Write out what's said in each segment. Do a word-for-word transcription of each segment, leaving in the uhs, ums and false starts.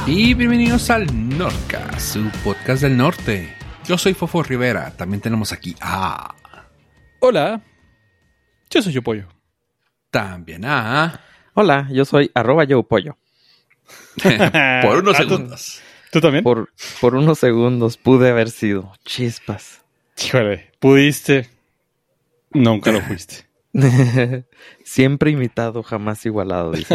Y bienvenidos al Nordcast, su podcast del norte. Yo soy Fofo Rivera. También tenemos aquí a... Hola, yo soy Yo Pollo. También a... Hola, yo soy arroba Yo Pollo. Por unos segundos. ¿Tú también? Por, por unos segundos pude haber sido chispas. Híjole, pudiste, nunca lo fuiste. Siempre imitado, jamás igualado, dice.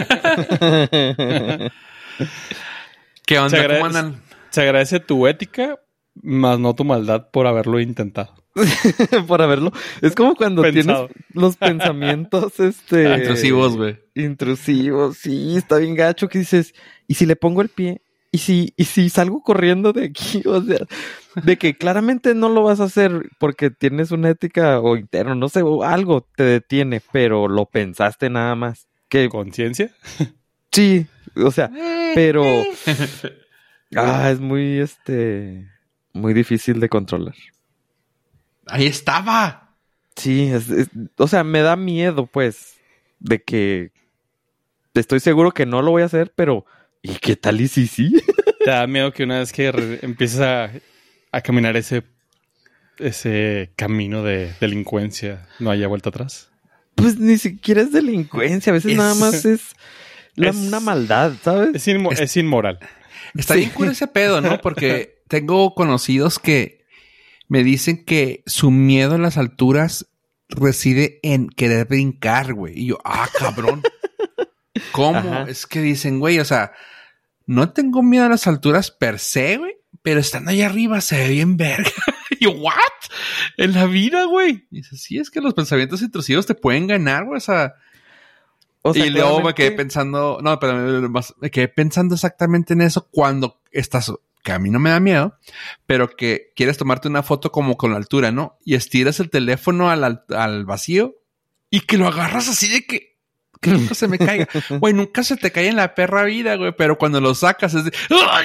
¿Qué onda? Se agradece, ¿Cómo andan? Se agradece tu ética, más no tu maldad por haberlo intentado. Por haberlo. Es como cuando Pensado. tienes los pensamientos, este... Intrusivos, güey. Intrusivos, sí, está bien gacho que dices, ¿y si le pongo el pie? ¿Y si, y si salgo corriendo de aquí? O sea, de que claramente no lo vas a hacer porque tienes una ética o interno, no sé, o algo te detiene, pero lo pensaste nada más. Que ¿Conciencia? sí, o sea, pero ah, es muy, este, muy difícil de controlar. Ahí estaba. Sí, es, es, o sea, me da miedo, pues, de que estoy seguro que no lo voy a hacer, pero ¿y qué tal y si sí? ¿Te da miedo que una vez que re- empieces a, a caminar ese, ese camino de delincuencia no haya vuelta atrás? Pues ni siquiera es delincuencia, a veces Es- nada más es, la, es- una maldad, ¿sabes? Es, inmo- Es- es inmoral. Está Sí. bien cool ese pedo, ¿no? Porque tengo conocidos que me dicen que su miedo a las alturas reside en querer brincar, güey. Y yo, ah, cabrón. ¿Cómo? Ajá. Es que dicen, güey, o sea, no tengo miedo a las alturas per se, güey, pero estando ahí arriba se ve bien verga. Y yo, ¿what? En la vida, güey. Y dice, sí, es que los pensamientos intrusivos te pueden ganar, güey, o sea... O sea, y luego me claramente- quedé pensando, no, pero me quedé pensando exactamente en eso cuando estás, que a mí no me da miedo, pero que quieres tomarte una foto como con la altura, ¿no? Y estiras el teléfono al, al, al vacío y que lo agarras así de que, que nunca se me caiga. Güey, nunca se te cae en la perra vida, güey, pero cuando lo sacas es de...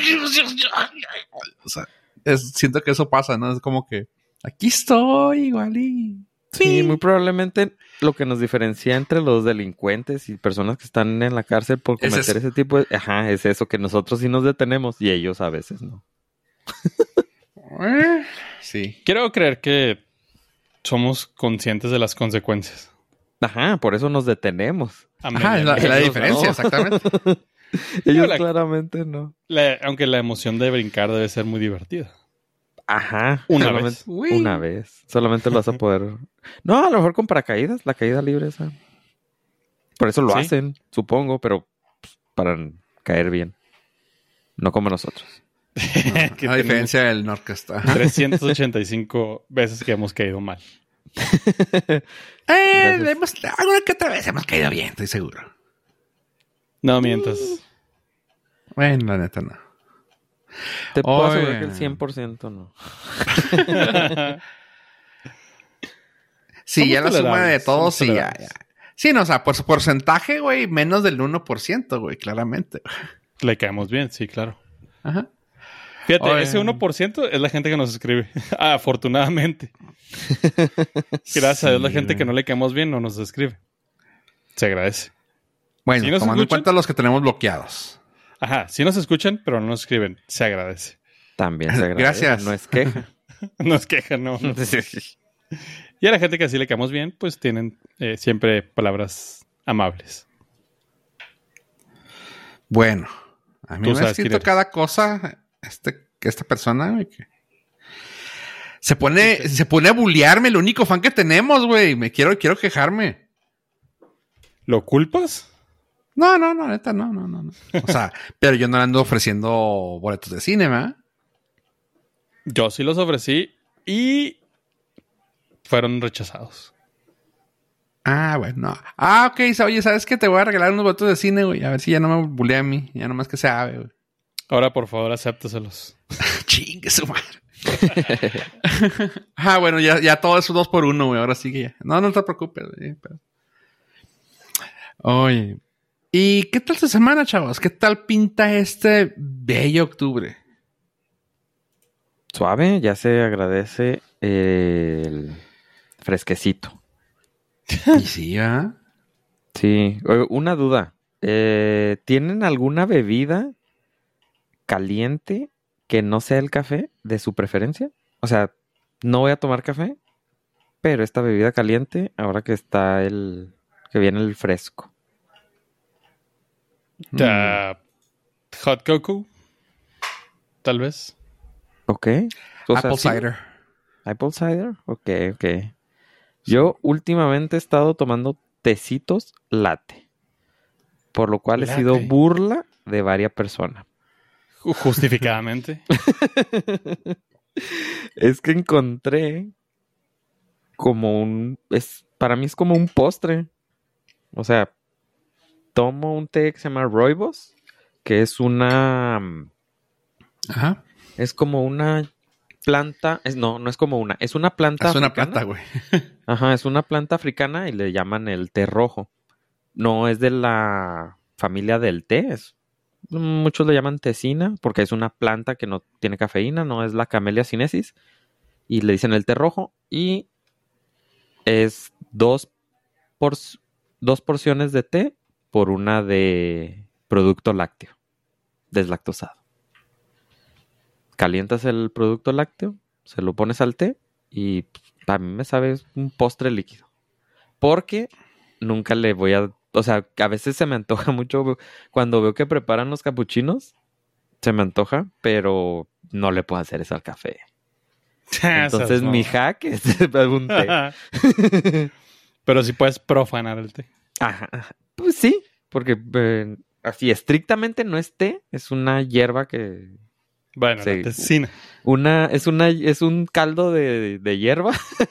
O sea, es, siento que eso pasa, ¿no? Es como que aquí estoy igual y... Sí, muy probablemente lo que nos diferencia entre los delincuentes y personas que están en la cárcel por Es cometer eso. ese tipo de... Ajá, es eso, que nosotros sí nos detenemos y ellos a veces no. Eh, Sí. Quiero creer que somos conscientes de las consecuencias. Ajá, por eso nos detenemos. Ajá, es la, es la Ellos diferencia, no. exactamente. Ellos la- claramente no. La- aunque la emoción de brincar debe ser muy divertida. Ajá. Una solamente- vez. Uy. Una vez. Solamente lo vas a poder... No, a lo mejor con paracaídas, la caída libre esa. Por eso lo ¿Sí? hacen, supongo, pero pues, para caer bien. No como nosotros. Que A tenemos diferencia del Nordcast. Ajá. trescientas ochenta y cinco veces que hemos caído mal. Eh, Gracias. hemos, alguna que otra vez hemos caído bien, estoy seguro. No mientas. Bueno, la neta no. Te puedo Oye. asegurar que el cien por ciento no. Sí, Somos ya la suma de tolerables, todos, somos sí, ya, tolerables. ya. Sí, no, o sea, por su porcentaje, güey, menos del uno por ciento, güey, claramente. Le caemos bien, sí, claro. Ajá. Fíjate, Oye. ese uno por ciento es la gente que nos escribe. Ah, afortunadamente. Gracias a Dios la Sí, gente güey. que no le caemos bien no nos escribe. Se agradece. Bueno, ¿Sí nos tomando en escuchan? cuenta los que tenemos bloqueados. Ajá, sí nos escuchan, pero no nos escriben. Se agradece. También se agradece. Gracias. No es queja. Nos quejan, no. no. Y a la gente que así le caemos bien, pues tienen eh, siempre palabras amables. Bueno, a mí Tú me ha sabes quién escrito eres. cada cosa este, que esta persona, güey, que se pone, se pone a bullearme, el único fan que tenemos, güey. Me quiero, quiero quejarme. ¿Lo culpas? No, no, no, neta, no, no, no, no. O sea, pero yo no le ando ofreciendo boletos de cine, ¿verdad? Yo sí los ofrecí y fueron rechazados. Ah, bueno, no. Ah, ok, so- oye, ¿sabes qué? Te voy a regalar unos boletos de cine, güey. A ver si ya no me bulea a mí. Ya nomás que se sabe, güey. Ahora, por favor, acéptaselos. Chingue su madre. Ah, bueno, ya, ya todo es dos por uno, güey. Ahora sí que ya. No, no te preocupes, güey. Pero... Oye. ¿Y qué tal tu semana, chavos? ¿Qué tal pinta este bello octubre? Suave, ya se agradece el fresquecito. Y sí, ¿ah? Sí, Oye, una duda. Eh, ¿Tienen alguna bebida caliente que no sea el café de su preferencia. O sea, no voy a tomar café, pero esta bebida caliente, ahora que está el... que viene el fresco. Uh, hot cocoa, tal vez. Ok. O sea, Apple sí. cider. Apple cider. Ok, ok. Yo últimamente he estado tomando tecitos latte. Por lo cual Latte. he sido burla de varias personas. Justificadamente. Es que encontré como un... es para mí es como un postre. O sea, tomo un té que se llama Rooibos, que es una... Ajá. Es como una planta... Es, no, no es como una. Es una planta Es una africana. planta, güey. Ajá, es una planta africana y le llaman el té rojo. No es de la familia del té. Es, muchos le llaman tecina porque es una planta que no tiene cafeína. No es la Camellia sinensis. Y le dicen el té rojo. Y es dos, por, dos porciones de té por una de producto lácteo. Deslactosado. Calientas el producto lácteo, se lo pones al té y para mí me sabe un postre líquido. Porque nunca le voy a... O sea, a veces se me antoja mucho cuando veo que preparan los capuchinos. Se me antoja, pero no le puedo hacer eso al café. Entonces mi hack es un té. Pero sí puedes profanar el té. Ajá. Pues sí, porque eh, así estrictamente no es té, es una hierba que... Bueno, sí. la tecina. Una, es una, es un caldo de, de hierba.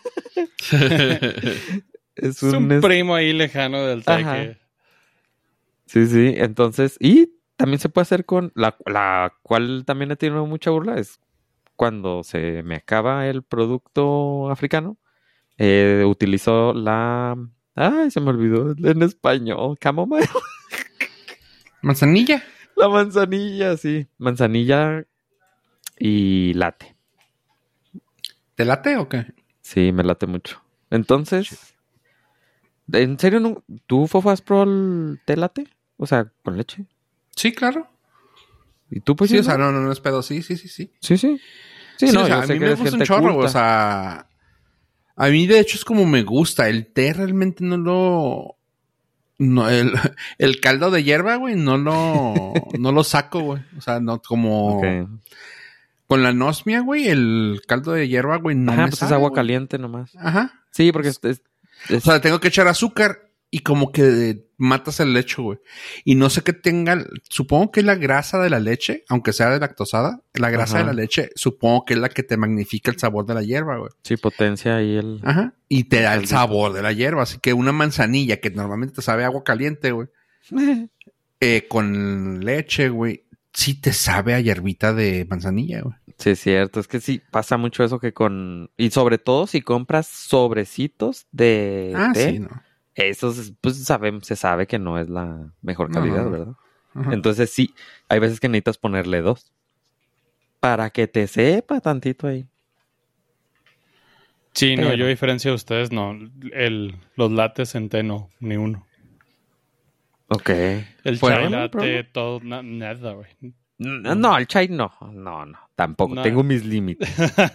es, Es un, un es... primo ahí lejano del té Ajá. que... Sí, sí, entonces, y también se puede hacer con, la, la cual también he tenido mucha burla, es cuando se me acaba el producto africano, eh, utilizo la, ay, se me olvidó en español, camomile. Manzanilla. La manzanilla, sí, manzanilla y latte. ¿Te late o qué? Sí, me late mucho. Entonces, ¿en serio no? ¿Tú, Fofo, has probado el té latte? O sea, con leche. Sí, claro. ¿Y tú, pues? Sí, o sea, no, no, no es pedo. Sí, sí, sí, sí. Sí, sí. Sí, Sí, no, o sea, yo a sé mí que me eres gusta un gente chorro, güey. culta. O sea, a mí de hecho es como me gusta. El té realmente no lo... No, el, el caldo de hierba, güey, no lo... no lo saco, güey. O sea, no como... Ok. Con la anosmia, güey, el caldo de hierba, güey, no Ajá, me pues sabe, es agua güey. caliente nomás. Ajá. Sí, porque es, es, es- O sea, tengo que echar azúcar y como que matas el leche, güey. Y no sé qué tenga... Supongo que es la grasa de la leche, aunque sea de lactosada. La grasa Ajá. de la leche, supongo que es la que te magnifica el sabor de la hierba, güey. sí, potencia ahí el... Ajá. Y te da el Caldito. sabor de la hierba. Así que una manzanilla que normalmente te sabe a agua caliente, güey. Eh, con leche, güey. Sí te sabe a hierbita de manzanilla, güey. Sí, es cierto. Es que sí, pasa mucho eso que con... Y sobre todo si compras sobrecitos de Ah, té. sí, no. Esos, pues, sabe, se sabe que no es la mejor No, calidad, no, no. ¿verdad? Ajá. Entonces sí, hay veces que necesitas ponerle dos. Para que te sepa tantito ahí. Sí, no, Pero- yo a diferencia de ustedes, no. El, los lates en té, no. Ni uno. Ok. El Bueno, chai no, latte, pero- todo, na- nada, güey. No, no, el chai no. No, no. Tampoco. No. Tengo mis límites.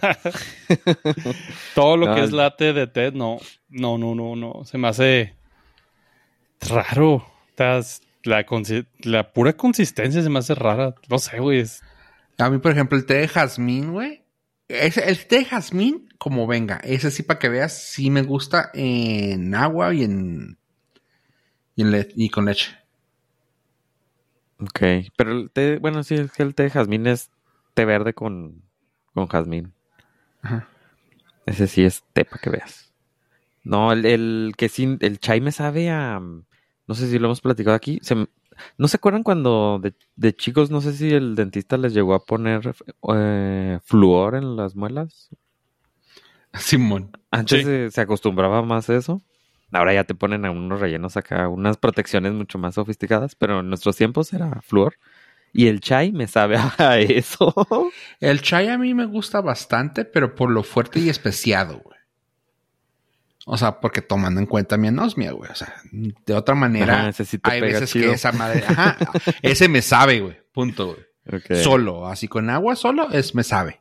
Todo lo No, que es el- latte de té, no. No, no, no, no. Se me hace raro. Estás- La, consi- la pura consistencia se me hace rara. No sé, güey. es- A mí, por ejemplo, el té de jazmín, güey. Ese- El té de jazmín, como venga. Ese sí, para que veas, sí me gusta en agua y en... Y, en le- y con leche. Ok. Pero el té, bueno, sí, es que el té de jazmín es té verde con, con jazmín. Ajá. Ese sí es té para que veas. No, el, el que sí, el chai me sabe a... No sé si lo hemos platicado aquí. Se m- ¿No se acuerdan cuando de, de chicos, no sé si el dentista les llegó a poner eh, flúor en las muelas? Simón. Antes Sí. se, se acostumbraba más a eso. Ahora ya te ponen a unos rellenos acá, unas protecciones mucho más sofisticadas, pero en nuestros tiempos era flúor. Y el chai me sabe a eso. El chai a mí me gusta bastante, pero por lo fuerte y especiado, güey. O sea, porque tomando en cuenta mi anosmia, güey. O sea, de otra manera, Ajá, ese sí te hay pega veces chido. que esa madre... Ajá, ese me sabe, güey. Punto, güey. Okay. Solo, así con agua solo, es me sabe.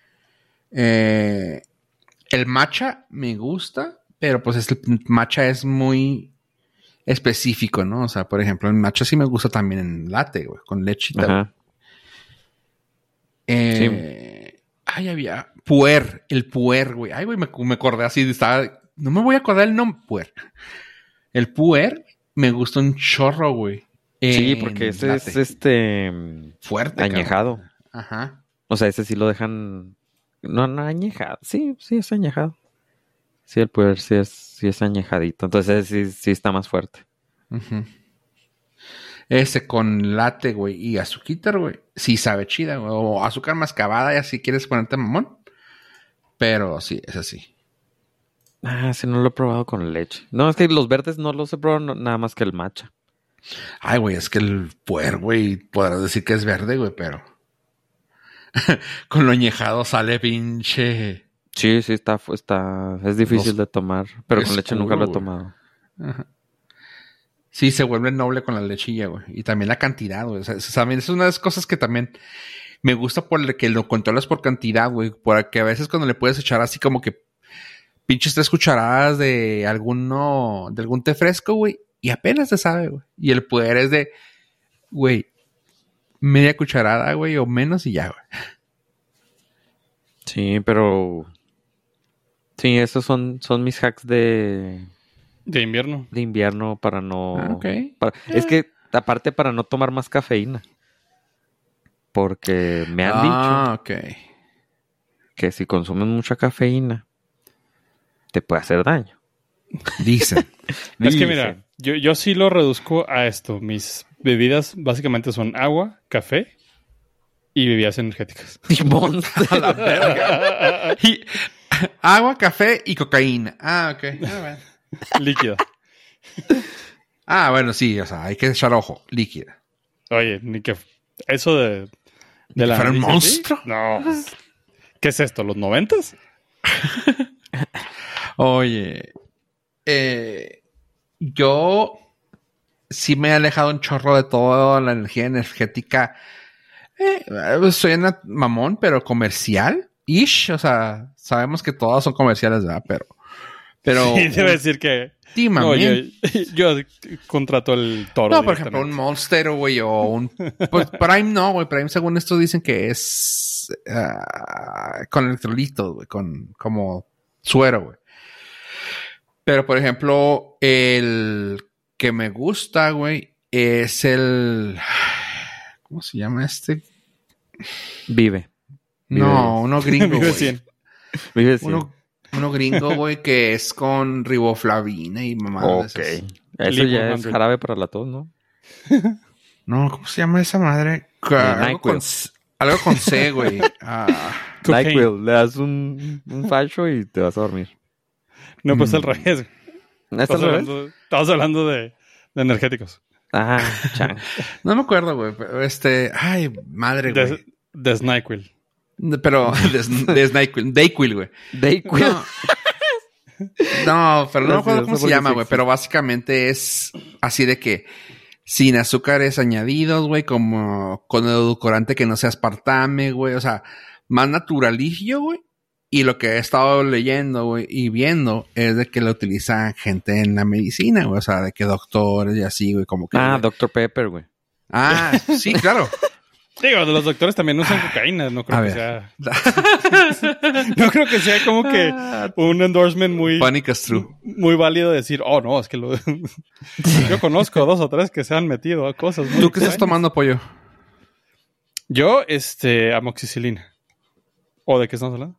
Eh, el matcha me gusta, pero pues el matcha es muy específico, ¿no? O sea, por ejemplo, el matcha sí me gusta también en latte, güey, con lechita. Ajá. Eh, sí. Ay, había puer, el puer, güey. Ay, güey, me, me acordé así, estaba, no me voy a acordar el nombre, puer. El puer me gusta un chorro, güey. Sí, porque ese latte. Es este fuerte, añejado. Cabrón. Ajá. O sea, ese sí lo dejan. No, no añejado. Sí, sí es añejado. Sí, el puer sí es, sí es añejadito. Entonces sí, sí está más fuerte. Uh-huh. Ese con latte, güey, y azuquitar, güey. Sí sabe chida, güey. O azúcar mascabada, ya si quieres ponerte mamón. Pero sí, es así. Ah, sí, no lo he probado con leche. No, es que los verdes no los he probado no, nada más que el matcha. Ay, güey, es que el puer, güey, podrás decir que es verde, güey, pero con lo añejado sale pinche. Sí, sí, está, está, es difícil Los... de tomar, pero con leche puro, nunca lo he güey. tomado. Ajá. Sí, se vuelve noble con la lechilla, güey. Y también la cantidad, güey. O sea, también es una de las cosas que también me gusta por que lo controlas por cantidad, güey. Porque a veces cuando le puedes echar así como que pinches tres cucharadas de alguno, de algún té fresco, güey. Y apenas se sabe, güey. Y el poder es de, güey, media cucharada, güey, o menos y ya, güey. Sí, pero... Sí, esos son, son mis hacks de... De invierno. De invierno para no... Ah, ok. Para... Eh. Es que, aparte, para no tomar más cafeína. Porque me han ah, dicho... ok. Que si consumes mucha cafeína, te puede hacer daño. Dicen. Es que mira, yo, yo sí lo reduzco a esto. Mis bebidas básicamente son agua, café y bebidas energéticas. Y Monster. A la verga. Y agua, café y cocaína. Ah, ok. Ah, bueno. Líquida. Ah, bueno, sí, o sea, hay que echar ojo. Líquida. Oye, ni que eso de... de la ¿Para un monstruo? ¿Sí? No. ¿Qué es esto? ¿Los noventas? Oye, eh, yo sí me he alejado un chorro de toda la energía energética. Eh, soy una mamón, pero comercial. Ish, o sea, sabemos que todas son comerciales, ¿verdad? Pero... pero sí, debe decir que... No, yo, yo contrato el toro. No, por ejemplo, un Monster, güey, o un... Pues Prime no, güey. Prime, según esto, dicen que es... Uh, con electrolitos, güey. Con... Como suero, güey. Pero, por ejemplo, el que me gusta, güey, es el... ¿Cómo se llama este? Vive. No, Vive uno gringo, Vive güey. cien. Vive cien. Uno, uno gringo, güey, que es con riboflavina y mamadas. Ok. Eso ya es jarabe para la tos, ¿no? No, ¿cómo se llama esa madre? Eh, algo, con, algo con C, güey. Ah. NyQuil. Le das un, un facho y te vas a dormir. No, pues Mm. al revés. ¿No Estamos hablando, estamos hablando de, de energéticos. Ah, chan. No me acuerdo, güey. Pero este... Ay, madre, güey. De, de NyQuil. Pero... De, de NyQuil. Dayquil, güey. Dayquil. No. No, pero no me acuerdo cómo se llama, sí güey. existe. Pero básicamente es así de que sin azúcares añadidos, güey, como con edulcorante que no sea aspartame, güey. O sea, más naturalillo, güey. Y lo que he estado leyendo, güey, y viendo es de que lo utiliza gente en la medicina, güey. O sea, de que doctores y así, güey, como que... Ah, güey. doctor Pepper, güey. Ah, sí, claro. Digo, los doctores también usan cocaína. No creo A que ver. sea... no creo que sea como que un endorsement muy... Panic is true. Muy válido decir, oh, no, es que lo... Yo conozco dos o tres que se han metido a cosas. muy ¿Tú qué estás extrañas. tomando, pollo? Yo, este, amoxicilina. ¿O de qué estamos hablando?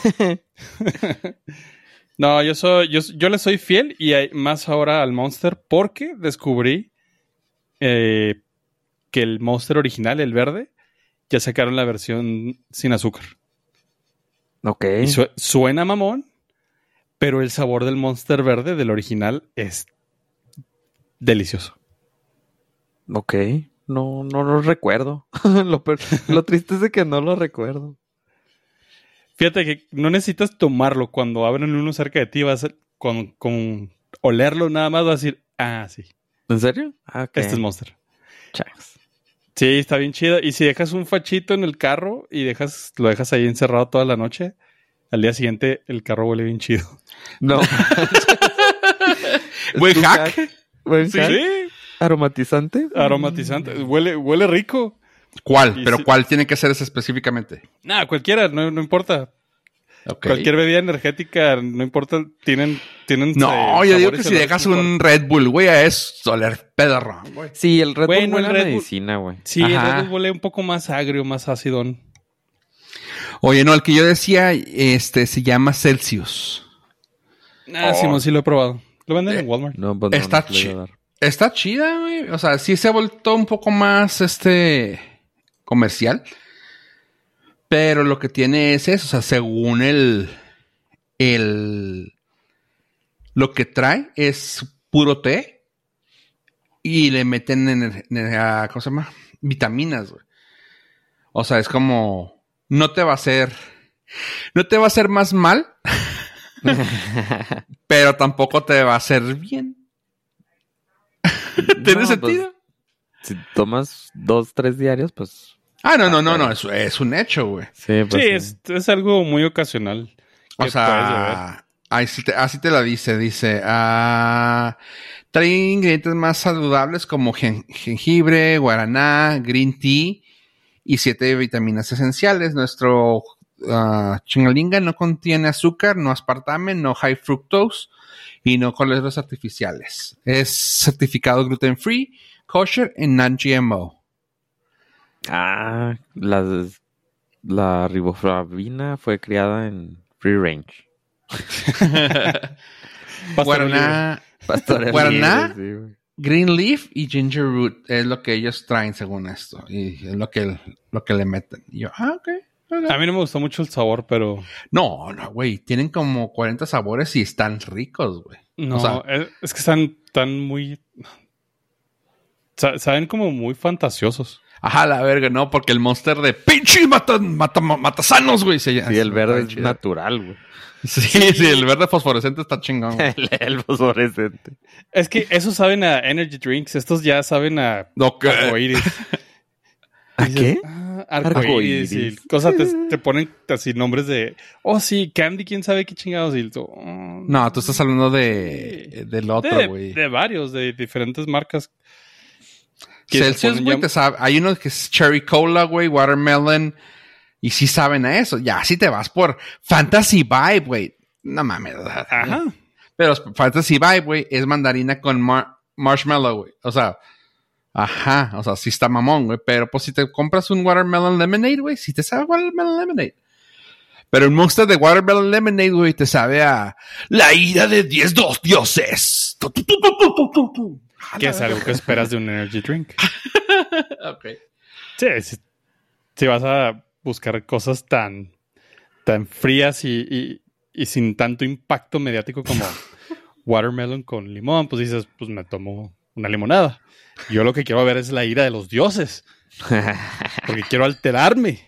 No, yo soy, yo, yo le soy fiel y hay- más ahora al Monster porque descubrí eh, que el Monster original, el verde, ya sacaron la versión sin azúcar. Ok. Y su- suena mamón, pero el sabor del Monster verde del original es delicioso. Ok. No, no lo recuerdo. lo, per- lo triste es de que no lo recuerdo. Fíjate que no necesitas tomarlo cuando abren uno cerca de ti, vas a- con, con olerlo nada más vas a decir, ah, sí, ¿En serio? Ah, ok. este es Monster. Chas. Sí, está bien chido. Y si dejas un fachito en el carro y dejas, lo dejas ahí encerrado toda la noche, al día siguiente el carro huele bien chido. No. Buen ¿Tu hack. Buen Sí, hack. sí. Aromatizante. Aromatizante. Huele, huele rico. ¿Cuál? Y ¿Pero sí. cuál tiene que ser ese específicamente? Nada, cualquiera, no, no importa. Ok. Cualquier bebida energética, no importa, tienen... tienen No, eh, yo digo sabores que y si olores dejas muy un Red Bull, güey, es oler pedro, güey. Sí, el Red Bull Bueno, huele el a Red Bull- medicina, güey. Sí, el Ajá. Red Bull huele un poco más agrio, más acidón. Oye, no, el que yo decía, este, se llama Celsius. Ah, Oh. Simón, sí lo he probado. Lo venden Eh, en Walmart. No, pues no, Está no te lo iba a chi- dar. Está chida, güey. O sea, sí se ha vuelto un poco más, este, comercial. Pero lo que tiene es eso, o sea, según el, el, lo que trae es puro té y le meten en, en- ¿cómo se llama? Vitaminas, güey. O sea, es como, no te va a hacer, no te va a hacer más mal, pero tampoco te va a hacer bien. ¿Tiene No, sentido? pues, si tomas dos, tres diarios, pues Ah, no, no, no, no, es, es un hecho, güey. sí, pues Sí, sí. es, es algo muy ocasional. O que puedes beber. sea, ahí sí te- así te la dice, dice, ah, trae ingredientes más saludables como gen- jengibre, guaraná, green tea y siete vitaminas esenciales. Nuestro ah, chingalinga no contiene azúcar, no aspartame, no high fructose y no colores artificiales. Es certificado gluten free, kosher y non-G M O. Ah, las, la riboflavina fue criada en free range. Pastoreo Guaraná, Pastoreo Guaraná, libre, sí, güey. green leaf y ginger root es lo que ellos traen según esto. Y es lo que, lo que le meten. Y yo, ah, ok. ok. A mí no me gustó mucho el sabor, pero No, no, güey. Tienen como cuarenta sabores y están ricos, güey. no, O sea, es, es que están tan muy... sa- Saben como muy fantasiosos. ajá, la verga, ¿no? Porque el monster de pinche mata, mata, matasanos, güey. Se llama. Sí, el verde Está es chido. natural, güey. Sí, sí, el verde fosforescente está chingón, güey. El, el fosforescente. Es que esos saben a energy drinks, estos ya saben a No, que- arcoíris. ¿A Dices, qué? Ah, arcoíris y Arcoíris. cosas, te, te ponen así nombres de, oh sí, Candy, quién sabe qué chingados. Y tú, oh, No, tú estás hablando de del otro, de, güey. de varios, de diferentes marcas. que se Celsius, ponen güey, ya- te sabe. Hay uno que es Cherry Cola, güey, Watermelon. Y sí saben a eso. Ya, si te vas por Fantasy Vibe, güey. No mames. Ajá. Pero Fantasy Vibe, güey, es mandarina con mar- marshmallow, güey. O sea, ajá. O sea, sí está mamón, güey. Pero pues si te compras un Watermelon Lemonade, güey, sí te sabe a Watermelon Lemonade. Pero el monster de Watermelon Lemonade, güey, te sabe a la ira de diez dos dioses. Tu, tu, tu, tu, tu, tu, tu, tu. Que es algo que esperas de un energy drink. Ok. Sí, si, si vas a buscar cosas tan, tan frías y, y, y sin tanto impacto mediático como watermelon con limón, pues dices, pues me tomo una limonada. Yo lo que quiero ver es la ira de los dioses. Porque quiero alterarme.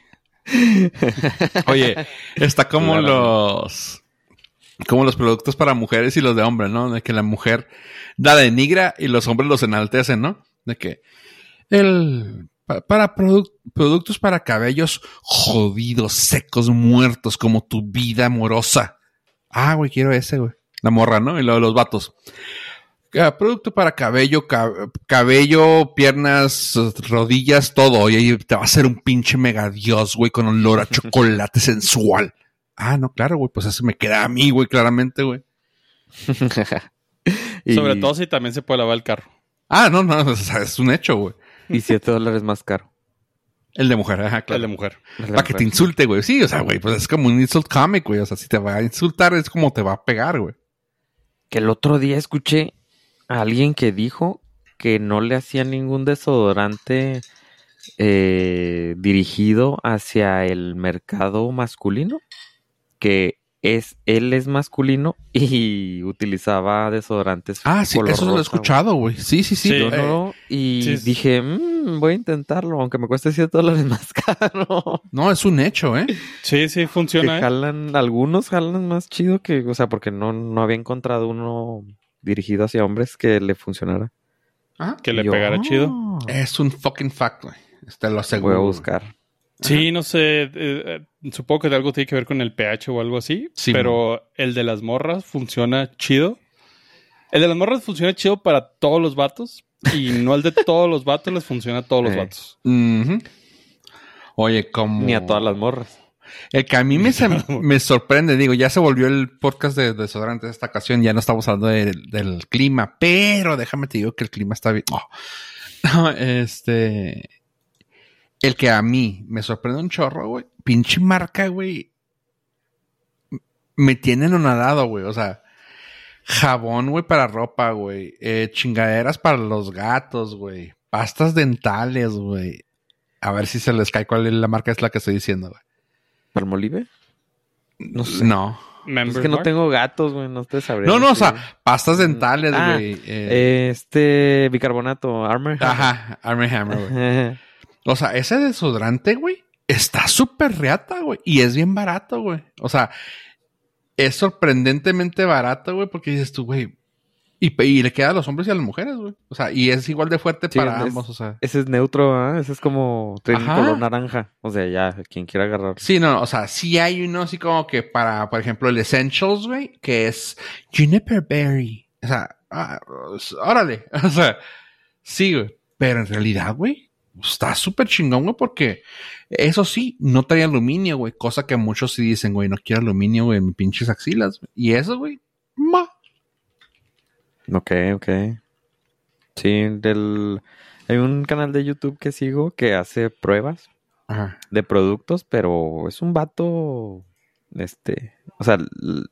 Oye, está como Claramente. los como los productos para mujeres y los de hombres, ¿no? De que la mujer la denigra y los hombres los enaltecen, ¿no? De que el pa- para produ- productos para cabellos jodidos, secos, muertos, como tu vida amorosa. Ah, güey, quiero ese, güey. La morra, ¿no? Y luego los vatos. Ah, producto para cabello, ca- cabello, piernas, rodillas, todo. Y ahí te va a hacer un pinche mega dios, güey, con olor a chocolate sensual. Ah, no, claro, güey, pues eso me queda a mí, güey, claramente, güey. Y- Sobre todo si también se puede lavar el carro. Ah, no, no, o sea, es un hecho, güey. Y siete dólares más caro. El de mujer, ajá, El claro. de mujer. Para que te insulte, güey. Sí, o sea, güey, pues es como un insult comic, güey. O sea, si te va a insultar es como te va a pegar, güey. Que el otro día escuché a alguien que dijo que no le hacía ningún desodorante eh, dirigido hacia el mercado masculino, que es él es masculino y utilizaba desodorantes Ah, sí, color eso lo he rosa, escuchado, güey. Sí, sí, sí. Sí. güey. Eh, Yo no, y sí. dije, "Mm, voy a intentarlo, aunque me cueste siete dólares más caro. no, es un hecho, ¿eh? Sí, sí, Que funciona. ¿eh? jalan, algunos jalan más chido que, o sea, porque no, no había encontrado uno dirigido hacia hombres que le funcionara. Ajá. Que le Y yo, pegara "Ah". chido. Es un fucking fact, güey. Te lo aseguro. Voy a buscar. Sí, no sé, eh, eh, supongo que algo tiene que ver con el pH o algo así, Sí, pero el de las morras funciona chido. El de las morras funciona chido para todos los vatos y no el de todos los vatos les funciona a todos los Eh. vatos. Ujú. Oye, como... Ni a todas las morras. El que a mí me, se- me sorprende, digo, ya se volvió el podcast de desodorantes esta ocasión, ya no estamos hablando de- del clima, pero déjame te digo que el clima está bien. Oh. No, este... El que a mí me sorprende un chorro, güey. Pinche marca, güey. Me tiene anonadado, güey. O sea, jabón, güey, para ropa, güey. Eh, chingaderas para los gatos, güey. Pastas dentales, güey. A ver si se les cae cuál es la marca, es la que estoy diciendo, güey. ¿Palmolive? No sé. No. Members Es que no Mark. tengo gatos, güey. No te sabré. No, no, o decir. sea, pastas dentales, Ah, güey. Eh, Este bicarbonato, Armor Hammer. ajá, Arm and Hammer, güey. O sea, ese desodorante, güey, está súper reata, güey. Y es bien barato, güey. O sea, es sorprendentemente barato, güey, porque dices tú, güey. Y, y le queda a los hombres y a las mujeres, güey. O sea, y es igual de fuerte Sí, para es- ambos, o sea. Ese es neutro, ¿ah? Ese es como tiene Ajá. color naranja. O sea, ya, quien quiera agarrar. Sí, no, o sea, sí hay uno así como que para, por ejemplo, el Essentials, güey, que es Juniper Berry. O sea, ah, órale. O sea, sí, güey. Pero en realidad, güey, está súper chingón, güey, porque eso sí, no trae aluminio, güey. Cosa que muchos sí dicen, güey, no quiero aluminio, güey, en mis pinches axilas. Güey. Y eso, güey, ma. Ok, ok. Sí, del... hay un canal de YouTube que sigo que hace pruebas Ajá. de productos, pero es un vato, este, o sea, l-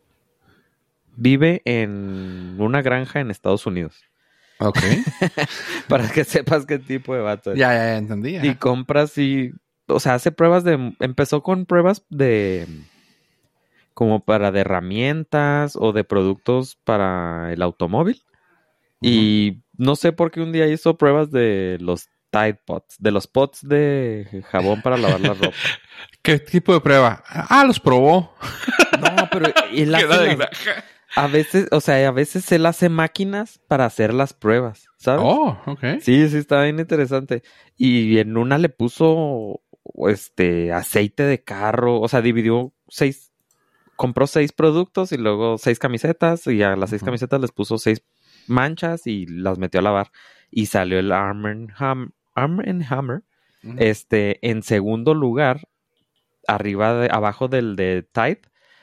vive en una granja en Estados Unidos. Ok. Para que sepas qué tipo de vato es. ya, ya, ya entendí. Y Ajá. compras y, o sea, hace pruebas de, empezó con pruebas de, como para de herramientas o de productos para el automóvil. Y no sé por qué un día hizo pruebas de los Tide Pods, de los pots de jabón para lavar la ropa. ¿Qué tipo de prueba? Ah, los probó. No, pero él hace Queda de las- granja. a veces, o sea, a veces él hace máquinas para hacer las pruebas, ¿sabes? Oh, ok. Sí, sí, está bien interesante. Y en una le puso este aceite de carro, o sea, dividió seis, compró seis productos y luego seis camisetas, y a las seis Ujú. camisetas les puso seis manchas y las metió a lavar. Y salió el Arm and Ham- Arm and Hammer, Ujú. este, en segundo lugar, arriba de, abajo del de Tide,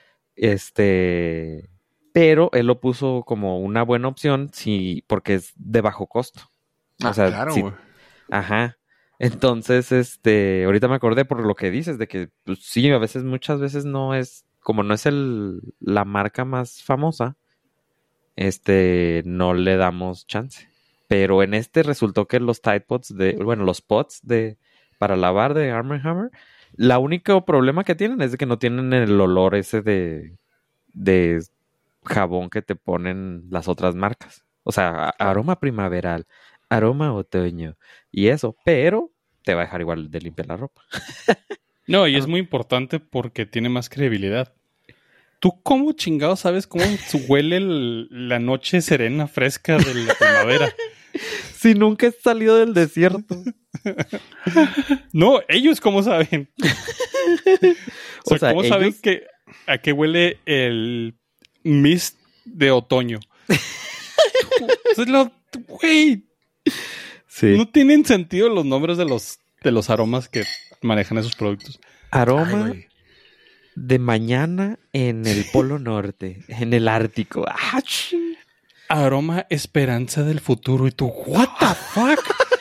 este, pero él lo puso como una buena opción, sí, porque es de bajo costo. Ah, o sea, claro, sí. güey. Ajá. Entonces, este, ahorita me acordé por lo que dices, de que, pues, sí, a veces, muchas veces no es, como no es el, la marca más famosa, este, no le damos chance. Pero en este resultó que los Tide Pods de, bueno, los pots de, para lavar de Arm and Hammer, la único problema que tienen es de que no tienen el olor ese de, de jabón que te ponen las otras marcas. O sea, a- aroma primaveral, aroma otoño y eso, pero te va a dejar igual de limpia la ropa. No, y es muy importante porque tiene más credibilidad. ¿Tú cómo chingado sabes cómo huele el- la noche serena, fresca de la primavera? Si nunca he salido del desierto. No, ellos cómo saben. O sea, O sea, ¿cómo saben ellos- que, a qué huele el mist de otoño? Es lo- Güey, Sí. no tienen sentido los nombres de los, de los aromas que manejan esos productos. Aroma Ay, güey. de mañana en el Polo Norte, en el Ártico. ¡Ah, ching! Aroma esperanza del futuro. Y tú, what the fuck?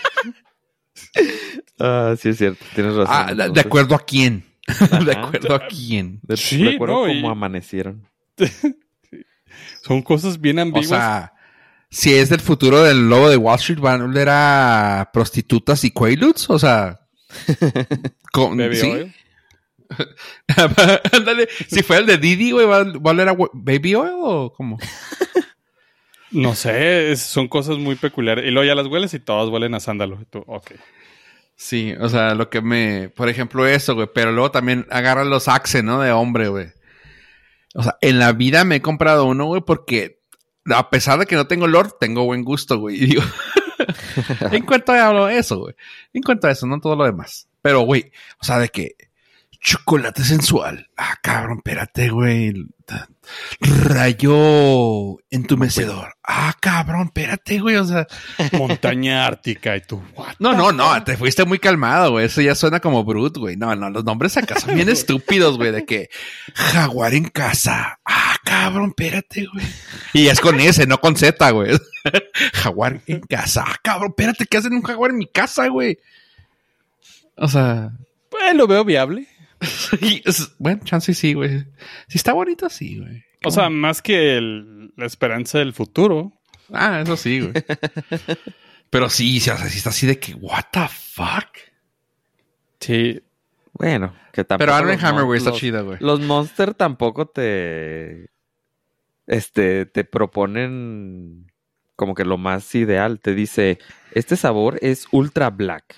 Ah, sí es cierto, tienes razón. Ah, de- de entonces. acuerdo a quién. de Ajá. acuerdo a quién. De, Sí, de acuerdo no, a y- cómo amanecieron. Son cosas bien O ambiguas. sea, si es del futuro del lobo de Wall Street, van a oler a prostitutas y quaaludes. O sea, con, Baby ¿sí? oil. Ándale, si fuera el de Didi, güey, ¿va, va a oler a we- Baby Oil o cómo? No sé, es- son cosas muy peculiares. Y luego ya las hueles y todas huelen a sándalo. Y tú, ok. Sí, o sea, lo que me... Por ejemplo, eso, güey. Pero luego también agarran los Axe, ¿no? De hombre, güey. O sea, en la vida me he comprado uno, güey, porque a pesar de que no tengo olor, tengo buen gusto, güey. Y digo, En cuanto a eso, güey. En cuanto a eso, no todo lo demás. Pero, güey, o sea, de que chocolate sensual. Ah, cabrón, espérate, güey. Rayo entumecedor. Ah, cabrón, espérate, güey. O sea, Montaña ártica y tú. What? no, no, no. Te fuiste muy calmado, güey. Eso ya suena como brut, güey. No, no, los nombres acá son bien estúpidos, güey. De que jaguar en casa. Ah, cabrón, espérate, güey. Y es con S, no con Z, güey. Jaguar en casa. Ah, cabrón, espérate, ¿qué hacen un jaguar en mi casa, güey? O sea, Pues lo veo viable. y es- bueno, chance sí, güey. Si está bonito, sí, güey. O sea, más que el- la esperanza del futuro. Ah, eso sí, güey. Pero sí, sí, o sea, sí está así de que, what the fuck. Sí. Bueno, que tampoco. Pero Armie los Hammer, mon- güey, está los- chida, güey. Los Monster tampoco te. Este, te proponen como que lo más ideal. Te dice: este sabor es ultra black.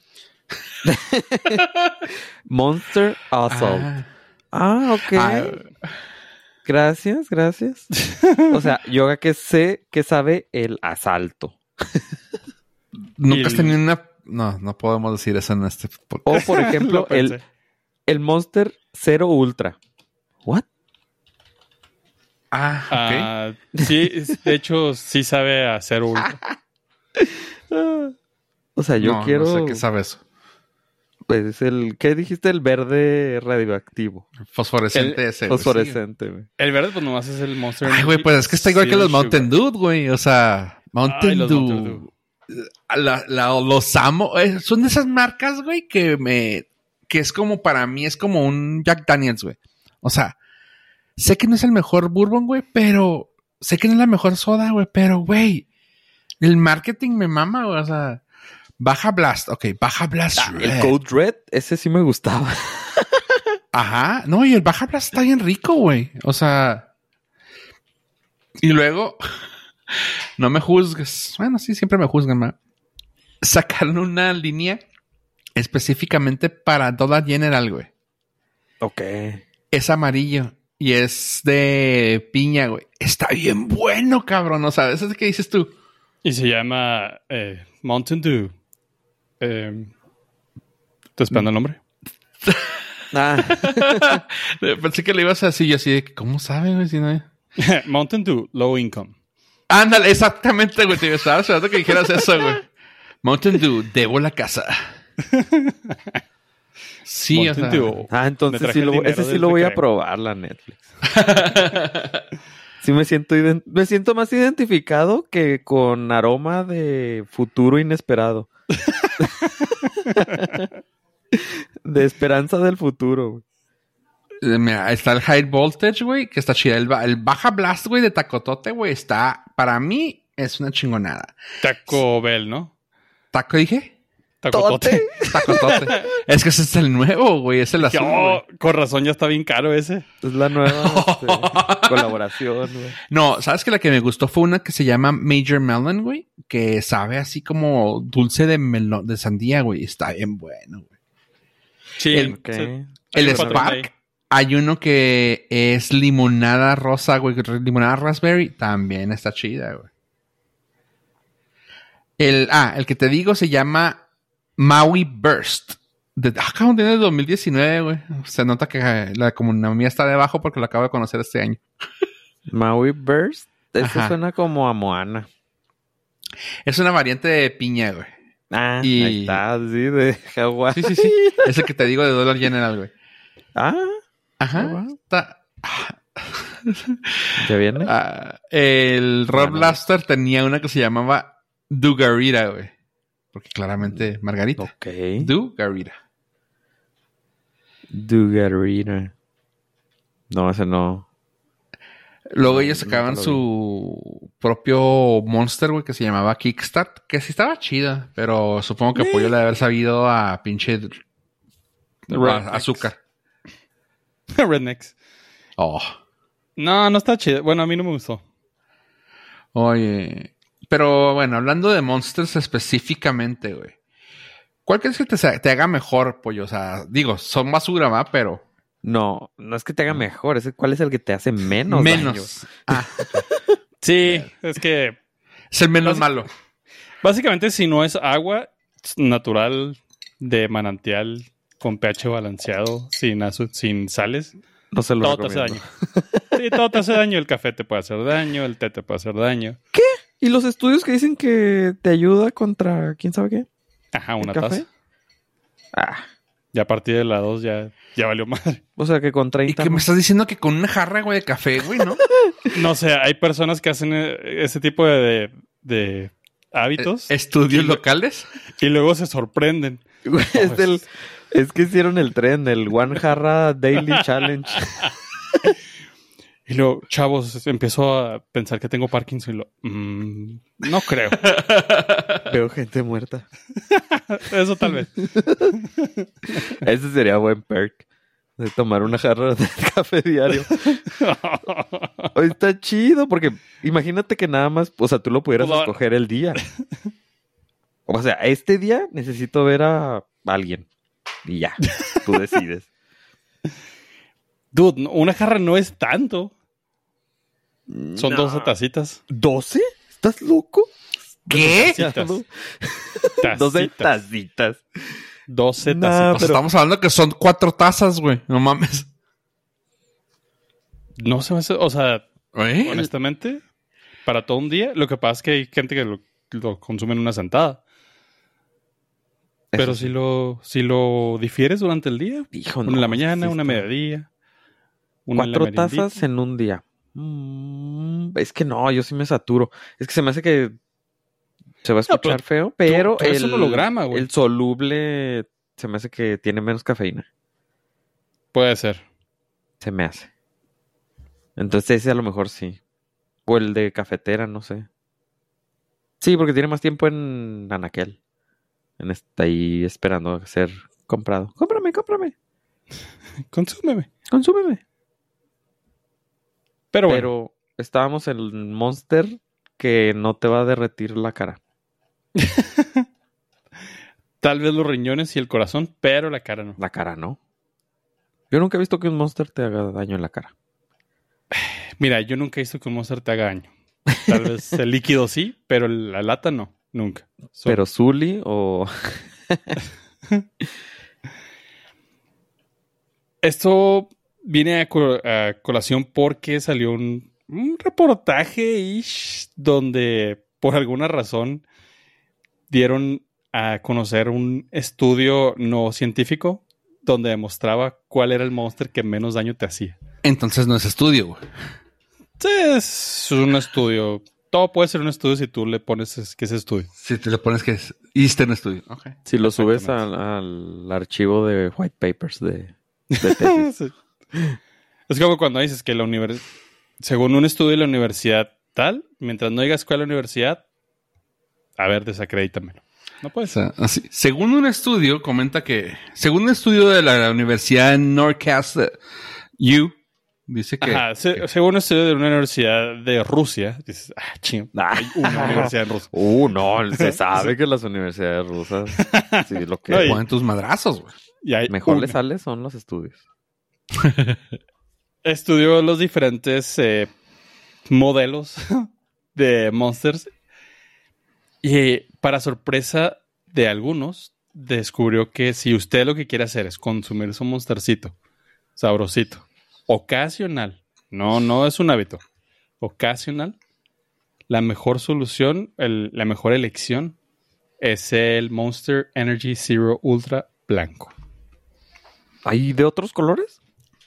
Monster Assault. Ah, Ah, ok. ah, Gracias, gracias. O sea, yo que sé que sabe el asalto. nunca Y has el- tenido una... No, no podemos decir eso en este podcast. O, por ejemplo, Lo pensé. el, el Monster Zero Ultra. ¿What? Ah, ok. Ah, sí, es- de hecho, sí sabe hacer ultra. Ah, O sea, yo no, quiero. no sé qué sabe eso. Pues el. ¿Qué dijiste? El verde radioactivo. Fosforescente El ese, güey. Fosforescente, güey. El verde, pues nomás es el Monster. Ay, güey, pues es que está igual que Zero los Mountain Sugar. Dew, güey. O sea, Mountain Ay, los Dew. Mountain Dew. La- la- los amo. Eh, son de esas marcas, güey, que me... Que es como, para mí, es como un Jack Daniels, güey. O sea, sé que no es el mejor bourbon, güey, pero... Sé que no es la mejor soda, güey, pero, güey... El marketing me mama, güey. O sea... Baja Blast. Ok, Baja Blast Ah, Red. el Code Red, ese sí me gustaba. Ajá. No, y el Baja Blast está bien rico, güey. O sea... Y luego... No me juzgues. Bueno, sí, siempre me juzgan, man. Sacaron una línea específicamente para Dollar General, güey. Ok. Es amarillo y es de piña, güey. Está bien bueno, cabrón. O sea, eso es que dices tú. Y se llama eh, Mountain Dew. Eh, ¿Estoy esperando el nombre? Ah, Pensé que le ibas a decir yo así de que, ¿cómo sabe, güey? Si no... Mountain Dew, low income. Ándale, exactamente, güey. Te estaba esperando que dijeras eso, güey. Mountain Dew, debo la casa. Sí, Mountain o sea... Dew. ah, Me entonces traje sí el lo, dinero ese sí del lo voy a recreo. probar, la Netflix. Sí me siento, ident- me siento más identificado que con aroma de futuro inesperado. De esperanza del futuro, güey. Eh, Mira, está el High Voltage, güey, que está chida. El, ba- el Baja Blast, güey, de Tacotote, güey, está... Para mí, es una chingonada. Taco Bell, ¿no? ¿Taco dije? Taco Tote. Tote. Tacotote. Es que ese es el nuevo, güey. Es el azul, Oh, güey. con razón ya está bien caro ese. Es la nueva este, colaboración, güey. No, ¿sabes que la que me gustó fue una que se llama Major Melon, güey? Que sabe así como dulce de melón, de sandía, güey. Está bien bueno, güey. Sí. El- Ok. sí. El Hay un patrón ahí. Spark, hay uno que es limonada rosa, güey. Limonada raspberry. También está chida, güey. El, ah, el que te digo se llama Maui Burst. De, ah, cabrón, tiene de dos mil diecinueve, güey. Se nota que eh, la economía está debajo porque lo acabo de conocer este año. Maui Burst. Eso Ajá. suena como a Moana. Es una variante de piña, güey. Ah, Y- ahí está, sí, de Hawái. Sí, sí, sí. Es el que te digo de Dollar General, güey. Ah, Ajá. Oh, wow. Está- ¿ya viene? ah, el Rob Bueno. Blaster tenía una que se llamaba Dugarita, güey. Porque claramente Margarita. Ok. Dugarita. Dugarina. No, ese no. Luego No, ellos sacaban nunca lo su propio Monster, güey, que se llamaba Kickstart. Que sí estaba chida, pero supongo que Pollo le debe haber sabido a pinche a- Rednecks. azúcar. Rednecks. Oh. No, no está chido. Bueno, a mí no me gustó. Oye, pero bueno, hablando de Monsters específicamente, güey. ¿Cuál crees que te, sa- te haga mejor, Pollo? O sea, digo, son basura, ¿va? Pero No, no es que te haga mejor. Es ¿cuál es el que te hace menos, daño? menos. Ah, Sí, es que es el menos Basi- malo. Básicamente, si no es agua natural de manantial con pH balanceado, sin, azu- sin sales, No se lo todo te hace recomiendo. daño. Sí, todo te hace daño. El café te puede hacer daño, el té te puede hacer daño. ¿Y los estudios que dicen que te ayuda contra quién sabe qué? Ajá, una ¿El café? taza. Ah, Ya a partir de la dos ya, ya valió madre. o sea que con ¿Y treinta... que me estás diciendo que con una jarra, güey, de café, güey, no? No sé, hay personas que hacen eh, ese tipo de, de, de hábitos ¿Estudios Y lo- locales? y luego se sorprenden. Güey, es, del- es que hicieron el tren, el One Jarra Daily Challenge. Y luego, chavos, empezó a pensar que tengo Parkinson y lo... "Mm, no creo. Veo gente muerta. Eso tal vez. Ese sería buen perk. De tomar una jarra de café diario. Oye, está chido porque imagínate que nada más, o sea, tú lo pudieras Pues, escoger el día. O sea, este día necesito ver a alguien. Y ya, tú decides. Dude, no- una jarra no es tanto. Son No. doce tacitas. ¿doce? ¿Estás loco? ¿Qué? Tacitas. doce Tacitas. tacitas. doce Nah, tacitas. O sea, pero- estamos hablando que son cuatro tazas, güey. No mames. No se me hace... O sea, ¿Eh? honestamente, para todo un día, lo que pasa es que hay gente que lo, lo consume en una sentada. Pero Eso si lo, si lo difieres durante el día, Hijo, una no, en la mañana, sí una a está- mediodía, una en la Cuatro meriendita. tazas en un día. Mm, es que no, yo sí me saturo. Es que se me hace que se va a No, pero escuchar feo, pero tú eres el, un holograma, güey. el soluble se me hace que tiene menos cafeína. Puede ser. Se me hace. Entonces ese a lo mejor sí. O el de cafetera, no sé. Sí, porque tiene más tiempo en anaquel. En está ahí esperando a ser comprado. Cómprame, cómprame. Consúmeme. Consúmeme. Pero bueno, Pero estábamos en el Monster que no te va a derretir la cara. tal vez los riñones y el corazón, pero la cara no. La cara no. Yo nunca he visto que un Monster te haga daño en la cara. Mira, yo nunca he visto que un Monster te haga daño. Tal vez el líquido sí, pero la lata no. Nunca. So- Pero Zully o... Esto viene a, co- a colación porque salió un, un reportaje ish, donde por alguna razón dieron a conocer un estudio no científico donde demostraba cuál era el monster que menos daño te hacía. Entonces no es estudio, güey. Sí, es un estudio. Todo puede ser un estudio si tú le pones es- que es estudio. Si te le pones que es... Hiciste un estudio. Ok. Si lo subes Exactamente. al, al archivo de White Papers de, de tesis. Sí. Es como cuando dices que la universidad, según un estudio de la universidad tal, mientras no digas cuál es la universidad, a ver, desacredítamelo. No puede O ser. sea, así. Según un estudio, comenta que... Según un estudio de la Universidad Northwest U, dice que... Ajá, se- que- según un estudio de una universidad de Rusia, dices, ah, ching, hay una universidad en Rusia. Uh, no, se sabe que las universidades rusas, sí, lo que No, y- ponen tus madrazos, güey. Y hay mejor una. le sale son los estudios. Estudió los diferentes eh, modelos de Monsters y para sorpresa de algunos descubrió que si usted lo que quiere hacer es consumir su monstercito sabrosito, ocasional, no, no es un hábito, ocasional, la mejor solución, el- la mejor elección es el Monster Energy Zero Ultra blanco. ¿Hay de otros colores?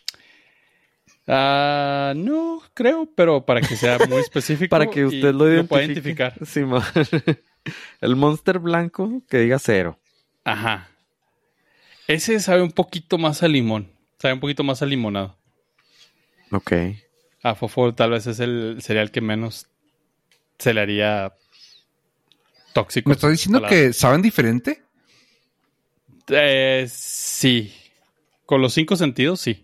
Ah, no creo, pero para que sea muy específico. Para que y usted lo identifique. pueda identificar. Sí, ma- el Monster blanco que diga cero. Ajá. Ese sabe un poquito más a limón. Sabe un poquito más a limonado. Ok. A fofo tal vez es el cereal que menos se le haría tóxico. ¿Me estás diciendo a la- que saben diferente? Eh, sí. Con los cinco sentidos, sí.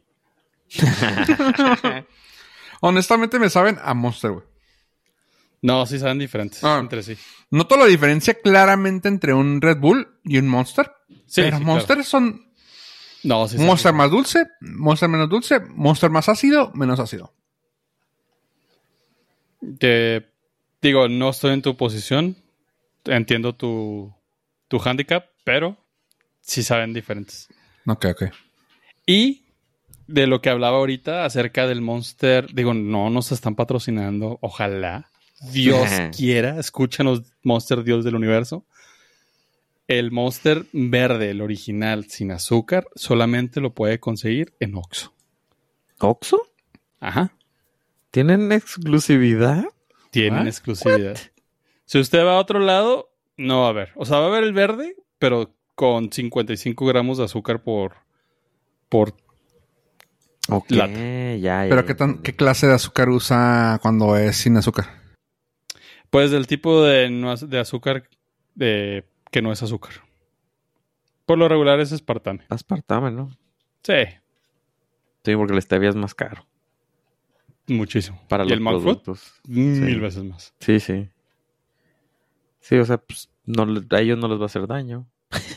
Honestamente me saben a Monster, güey. No, sí saben diferentes Ah. entre sí. Noto la diferencia claramente entre un Red Bull y un Monster. Sí, pero sí, Monster claro. son No, sí saben Monster diferentes. más dulce, Monster menos dulce, Monster más ácido, menos ácido. Que, digo, no estoy en tu posición. entiendo tu, tu handicap, pero sí saben diferentes. Ok, ok. Y de lo que hablaba ahorita acerca del Monster, digo, no nos están patrocinando, ojalá. Dios quiera, escuchen los Monster Dios del universo. El Monster verde, el original, sin azúcar, solamente lo puede conseguir en Oxxo. ¿Oxxo? Ajá. ¿Tienen exclusividad? Tienen ¿What? exclusividad. What? Si usted va a otro lado, no va a haber. O sea, va a haber el verde, pero con cincuenta y cinco gramos de azúcar por, por Ok, lata. ya, ya. ¿Pero qué, tan, qué clase de azúcar usa cuando es sin azúcar? Pues del tipo de, no az- de azúcar de, que no es azúcar. Por lo regular es aspartame. Aspartame, ¿no? Sí, Sí, porque la stevia es más caro. muchísimo. Para y los el monk fruit, productos. mil Sí. veces más. Sí, sí. Sí, o sea, pues no, le- a ellos no les va a hacer daño.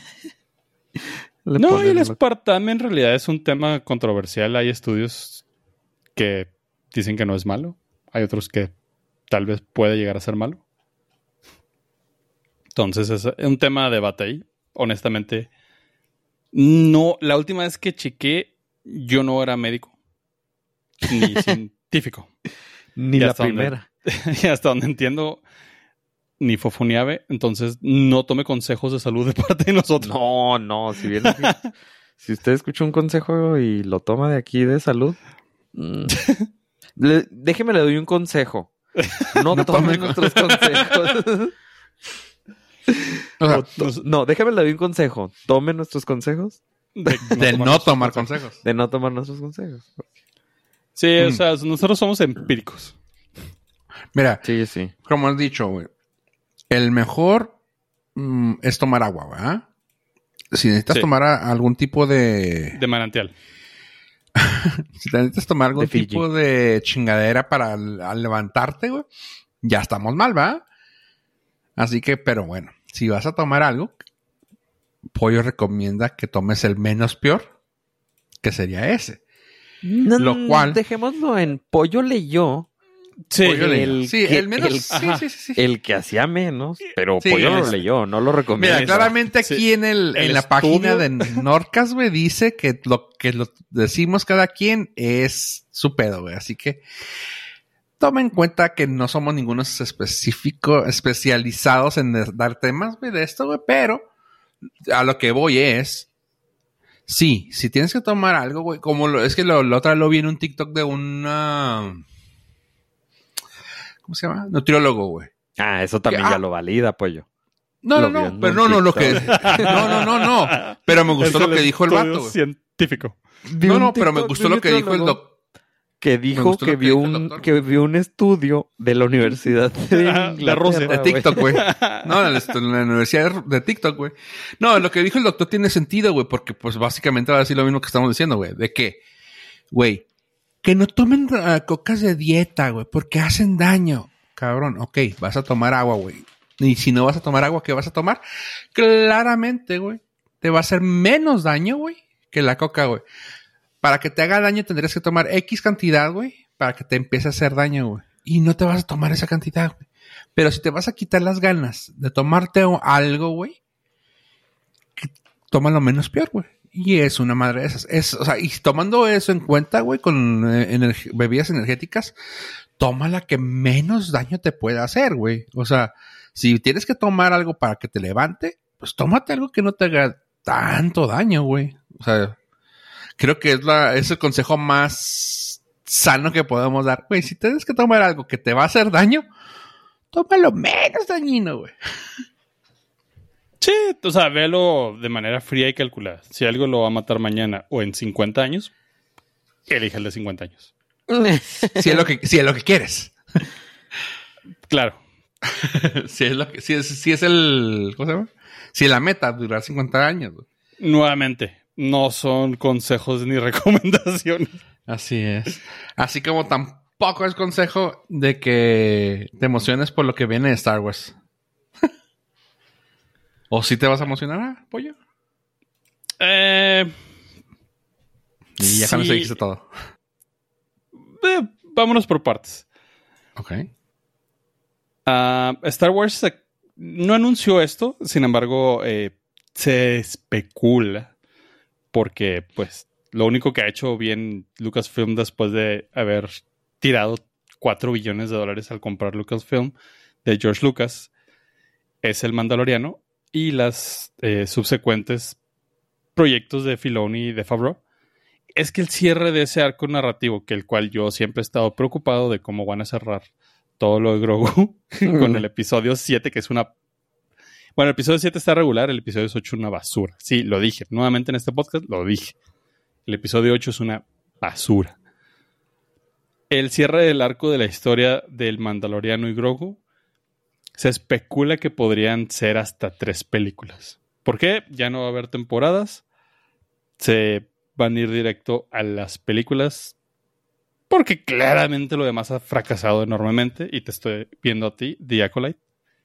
Le No, y ponen el lo- aspartame en realidad es un tema controversial. Hay estudios que dicen que no es malo. Hay otros que tal vez puede llegar a ser malo. Entonces es un tema de debate ahí. Honestamente, no. La última vez que chequé, yo no era médico ni científico. Ni y la hasta donde- primera. Y hasta donde entiendo, ni fofoniave. Entonces, no tome consejos de salud de parte de nosotros. No, no, si bien así, si usted escucha un consejo y lo toma de aquí de salud, mm, le- déjeme le doy un consejo. No, No tome tome nuestros consejos. O sea, O to- no, déjame le doy un consejo. Tome nuestros consejos De, de no nuestros tomar consejos. consejos. de no tomar nuestros consejos. Sí, o Mm. sea, nosotros somos empíricos. Mira, Sí, sí. como has dicho, güey, el mejor mm, es tomar agua, ¿verdad? Si necesitas Sí. tomar a- algún tipo de... De manantial. Si necesitas tomar algún De Fiji. tipo de chingadera para al, al levantarte, güey, ya estamos mal, ¿va? Así que, pero bueno, si vas a tomar algo, Pollo recomienda que tomes el menos peor, que sería ese. No, Lo cual- dejémoslo en Pollo leyó. Sí, Pollo el leyó. Sí, que- el menos. el- sí, ajá. sí, sí, sí. El que hacía menos, pero Sí, Pollo lo es- leyó, no lo recomiendo. Mira, claramente aquí Sí. en el, El en la estudio. página de Norcas, güey, dice que lo que lo decimos cada quien es su pedo, güey. Así que toma en cuenta que no somos ningunos específicos, especializados en de- dar temas, güey, de esto, güey, pero a lo que voy es, sí, si tienes que tomar algo, güey, como lo, es que lo, la otra vez lo vi en un TikTok de una, ¿cómo se llama? Nutriólogo, güey. Ah, eso también Ah. ya lo valida, Pollo. No, Lo no, vi no, en pero un no, no, lo que, TikTok. no, no, no, no, pero me gustó Es lo que dijo el estudio vato, güey. científico. Vi No, un no, pero me TikTok gustó de un lo que dijo el nutriólogo doctor. Que dijo gustó que lo que vio dijo el un doctor. que vio un estudio de la Universidad de, Ajá, de Inglaterra, Rusia. De güey. TikTok, güey. No, en la, en la universidad de, de TikTok, güey. No, lo que dijo el doctor tiene sentido, güey, porque pues básicamente va a decir lo mismo que estamos diciendo, güey. De que, güey, que no tomen uh, cocas de dieta, güey, porque hacen daño. Cabrón, ok, vas a tomar agua, güey. Y si no vas a tomar agua, ¿qué vas a tomar? Claramente, güey, te va a hacer menos daño, güey, que la coca, güey. Para que te haga daño tendrías que tomar X cantidad, güey, para que te empiece a hacer daño, güey. Y no te vas a tomar esa cantidad, güey. Pero si te vas a quitar las ganas de tomarte algo, güey, toma lo menos peor, güey. Y es una madre de esas. Es, o sea, y tomando eso en cuenta, güey, con eh, energ- bebidas energéticas, toma la que menos daño te pueda hacer, güey. O sea, si tienes que tomar algo para que te levante, pues tómate algo que no te haga tanto daño, güey. O sea, creo que es la, es el consejo más sano que podemos dar. Güey, si tienes que tomar algo que te va a hacer daño, toma lo menos dañino, güey. Sí, o sea, véalo de manera fría y calculada. Si algo lo va a matar mañana o en cincuenta años, elige el de cincuenta años. Si es lo que, si es lo que quieres. Claro. si es lo que, si es, si es el, ¿cómo se llama? Si es la meta, durar cincuenta años, güey. Nuevamente, no son consejos ni recomendaciones. Así es. Así como tampoco es consejo de que te emociones por lo que viene de Star Wars. ¿O si te vas a emocionar, pollo? Eh, Y ya con eso sí. dijiste todo. eh, vámonos por partes. Ok. Ah, Star Wars, se- no anunció esto, sin embargo, eh, se especula porque, pues, lo único que ha hecho bien Lucasfilm después de haber tirado cuatro billones de dólares al comprar Lucasfilm de George Lucas es el Mandaloriano y las eh, subsecuentes proyectos de Filoni y de Favreau. Es que el cierre de ese arco narrativo, que el cual yo siempre he estado preocupado de cómo van a cerrar todo lo de Grogu con el episodio siete, que es una... Bueno, el episodio siete está regular, el episodio ocho es una basura. Sí, lo dije. Nuevamente en este podcast lo dije. El episodio ocho es una basura. El cierre del arco de la historia del Mandaloriano y Grogu se especula que podrían ser hasta tres películas. ¿Por qué? Ya no va a haber temporadas. Se van a ir directo a las películas porque claramente lo demás ha fracasado enormemente y te estoy viendo a ti, The Acolyte.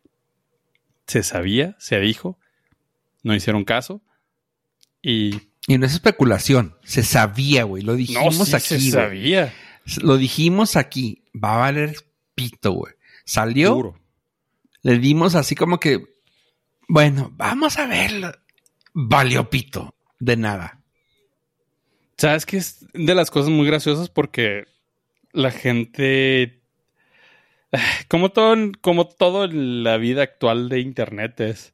Se sabía, se dijo, no hicieron caso y... Y no es especulación, se sabía, güey, lo dijimos no, sí, aquí, se sabía. Güey. Lo dijimos aquí, va a valer pito, güey. Salió, Puro. Le dimos así como que, bueno, vamos a verlo. Valió pito, de nada. ¿Sabes qué? Es de las cosas muy graciosas porque la gente... Como todo, como todo en la vida actual de internet es...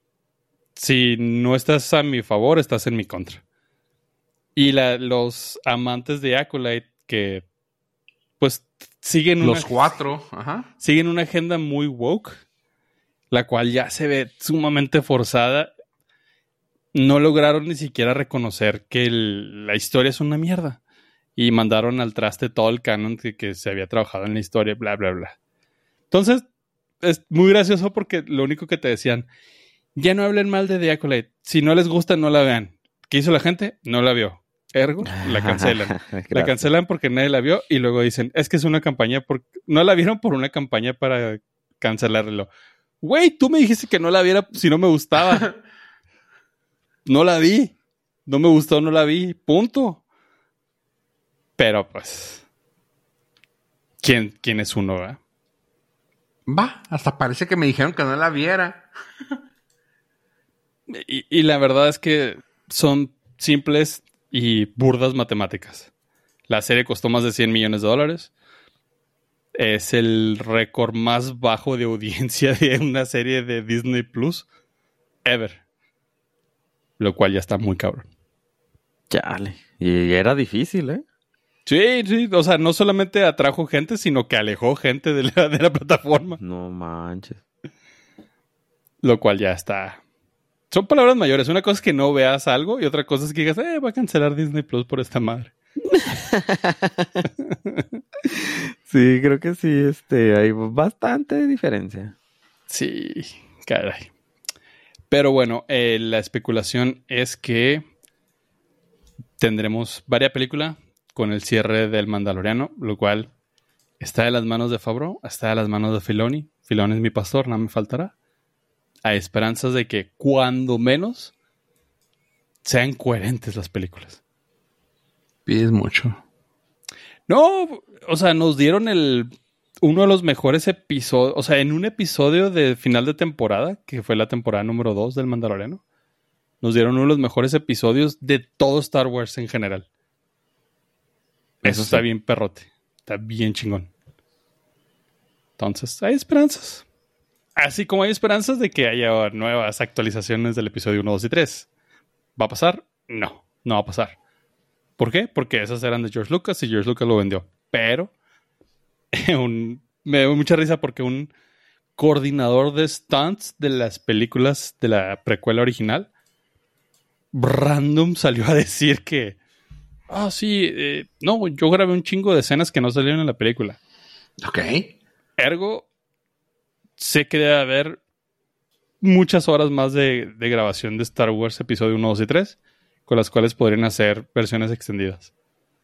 Si no estás a mi favor, estás en mi contra. Y la, los amantes de Acolyte que pues siguen una... Los cuatro, ajá. Siguen una agenda muy woke, la cual ya se ve sumamente forzada. No lograron ni siquiera reconocer que el, la historia es una mierda. Y mandaron al traste todo el canon que, que se había trabajado en la historia, bla, bla, bla. Entonces, es muy gracioso porque lo único que te decían, ya no hablen mal de The Acolyte. Si no les gusta, no la vean. ¿Qué hizo la gente? No la vio. Ergo, la cancelan. La cancelan porque nadie la vio y luego dicen, es que es una campaña, por... no la vieron por una campaña para cancelarlo. Güey, tú me dijiste que no la viera si no me gustaba. No la vi. No me gustó, no la vi. Punto. Pero pues, ¿quién, quién es uno, verdad? Va, hasta parece que me dijeron que no la viera. Y, y la verdad es que son simples y burdas matemáticas. La serie costó más de cien millones de dólares. Es el récord más bajo de audiencia de una serie de Disney Plus ever. Lo cual ya está muy cabrón. Chale. Y era difícil, ¿eh? Sí, sí. O sea, no solamente atrajo gente, sino que alejó gente de la, de la plataforma. No manches. Lo cual ya está... Son palabras mayores. Una cosa es que no veas algo y otra cosa es que digas, eh, voy a cancelar Disney Plus por esta madre. Sí, creo que sí, este, hay bastante diferencia. Sí, caray. Pero bueno, eh, la especulación es que tendremos varias películas con el cierre del Mandaloriano, lo cual está de las manos de Favreau, está de las manos de Filoni. Filoni es mi pastor, no me faltará. Hay esperanzas de que cuando menos sean coherentes las películas. Pides mucho. No, o sea, nos dieron el uno de los mejores episodios, o sea, en un episodio de final de temporada, que fue la temporada número dos del Mandaloriano, nos dieron uno de los mejores episodios de todo Star Wars en general. Eso Eso está sí. bien perrote, está bien chingón. Entonces, hay esperanzas. Así como hay esperanzas de que haya nuevas actualizaciones del episodio uno, dos y tres. ¿Va a pasar? No, no va a pasar. ¿Por qué? Porque esas eran de George Lucas y George Lucas lo vendió. Pero un, me dio mucha risa porque un coordinador de stunts de las películas de la precuela original random salió a decir que ah, sí, eh, no, yo grabé un chingo de escenas que no salieron en la película. Ok. Ergo, sé que debe haber muchas horas más de, de grabación de Star Wars episodio uno, dos y tres, con las cuales podrían hacer versiones extendidas.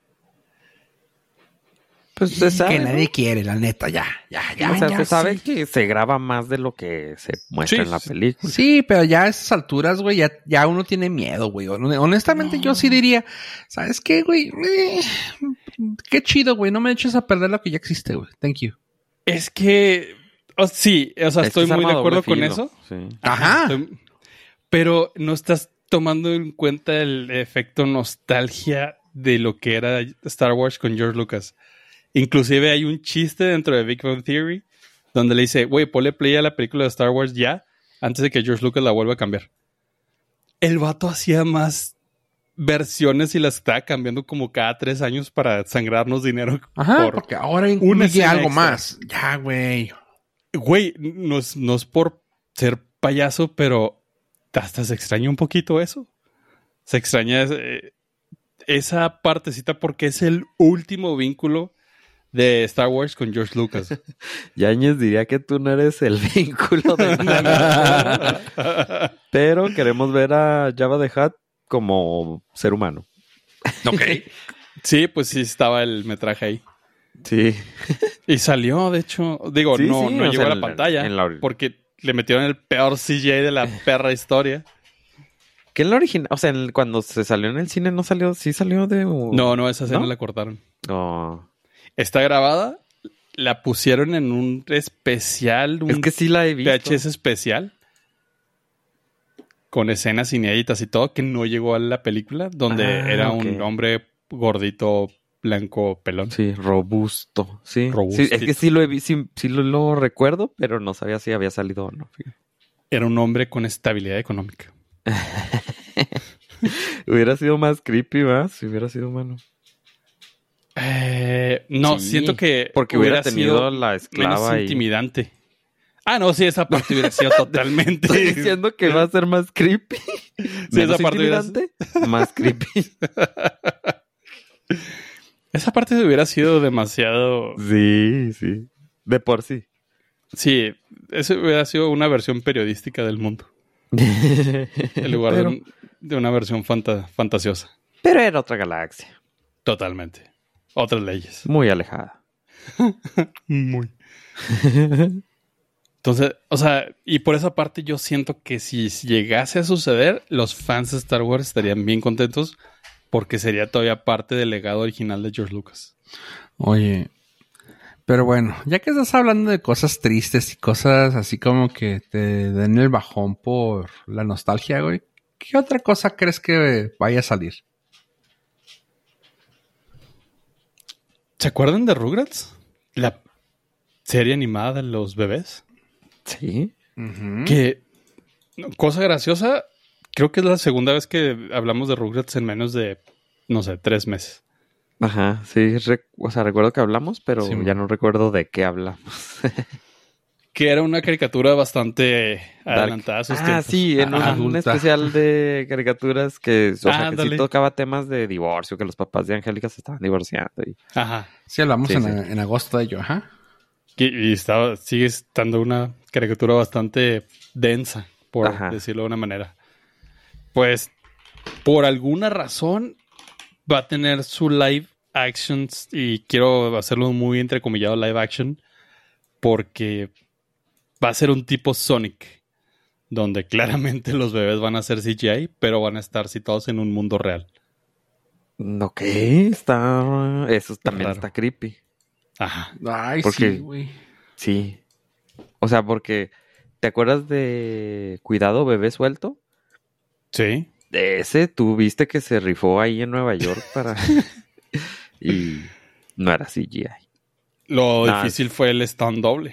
Pues se sabe, que ¿no? nadie quiere, la neta, ya, ya, ya. O sea, ya, se sabe sí. que se graba más de lo que se muestra Sí, en la sí. película. Sí, pero ya a esas alturas, güey, ya, ya uno tiene miedo, güey. Honestamente, No. yo sí diría, ¿sabes qué, güey? Eh, qué chido, güey. No me eches a perder lo que ya existe, güey. Thank you. Es que, Oh, sí, o sea, Es que estoy es muy de arma acuerdo doble con filo. eso. Sí. Ajá. Estoy- pero no estás tomando en cuenta el efecto nostalgia de lo que era Star Wars con George Lucas. Inclusive hay un chiste dentro de Big Bang Theory donde le dice, güey, ponle play a la película de Star Wars ya, antes de que George Lucas la vuelva a cambiar. El vato hacía más versiones y las estaba cambiando como cada tres años para sangrarnos dinero. Ajá, por... porque ahora una incluye escena algo extra. más. Ya, güey. Güey, no es, no es por ser payaso, pero hasta se extraña un poquito eso. Se extraña ese- esa partecita porque es el último vínculo de Star Wars con George Lucas. Yáñez diría que tú no eres el vínculo de nada. Pero queremos ver a Jabba the Hutt como ser humano. Ok. Sí, pues sí estaba el metraje ahí. Sí. Y salió, de hecho, digo, Sí, no, sí, no o llegó sea, a la en- pantalla en la- porque le metieron el peor C G I de la perra historia. Que en la original, o sea, en- cuando se salió en el cine no salió, sí salió de... No, no, esa escena ¿No? la cortaron. No. Está grabada, la pusieron en un especial, un Es que sí la he visto. V H S especial con escenas inéditas y todo que no llegó a la película, donde Ah, era ok. un hombre gordito, blanco, pelón. Sí, robusto. Sí. Robustito. Sí, es que sí lo he vi- sí, sí lo, lo recuerdo, pero no sabía si había salido o no. fíjate. Era un hombre con estabilidad económica. Hubiera sido más creepy, ¿verdad? Si hubiera sido humano. Eh, no, Sí, siento que porque hubiera, sido tenido la menos esclava y... intimidante. Ah, no, sí, esa parte hubiera sido totalmente. Estoy diciendo que va a ser más creepy. Menos esa parte hubiera- intimidante, más creepy. Esa parte hubiera sido demasiado. Sí, sí. De por sí. Sí, eso hubiera sido una versión periodística del mundo. En lugar pero, de, un- de una versión fanta- fantasiosa. pero era otra galaxia. Totalmente. Otras leyes. Muy alejada. Muy. Entonces, o sea, y por esa parte yo siento que si llegase a suceder, los fans de Star Wars estarían bien contentos porque sería todavía parte del legado original de George Lucas. Oye, pero bueno, ya que estás hablando de cosas tristes y cosas así como que te den el bajón por la nostalgia, güey, ¿qué otra cosa crees que vaya a salir? ¿Se acuerdan de Rugrats? La serie animada de los bebés. Sí. Ujú. Que, cosa graciosa, creo que es la segunda vez que hablamos de Rugrats en menos de, no sé, tres meses. Ajá, sí. rec- o sea, recuerdo que hablamos, pero Sí, ya no recuerdo de qué hablamos. Que era una caricatura bastante Dark. adelantada a sus Ah, tiempos. sí, en un, Ah, un adulta. especial de caricaturas que, o sea, que sí Ándale. tocaba temas de divorcio, que los papás de Angélica se estaban divorciando. Y... Ajá. Sí, hablamos Sí, en, sí. en agosto de ello, ajá. Y, y estaba, sigue estando una caricatura bastante densa, por Ajá. decirlo de una manera. Pues, por alguna razón, va a tener su live actions, y quiero hacerlo muy entrecomillado live action, porque va a ser un tipo Sonic, donde claramente los bebés van a ser C G I, pero van a estar situados en un mundo real. Ok, está... Eso también raro. está creepy. Ajá. Ay, Porque- sí, güey. Sí. O sea, porque... ¿Te acuerdas de Cuidado Bebé Suelto? Sí. De ese, tú viste que se rifó ahí en Nueva York para... y no era C G I. Lo Nah, difícil fue el stand doble.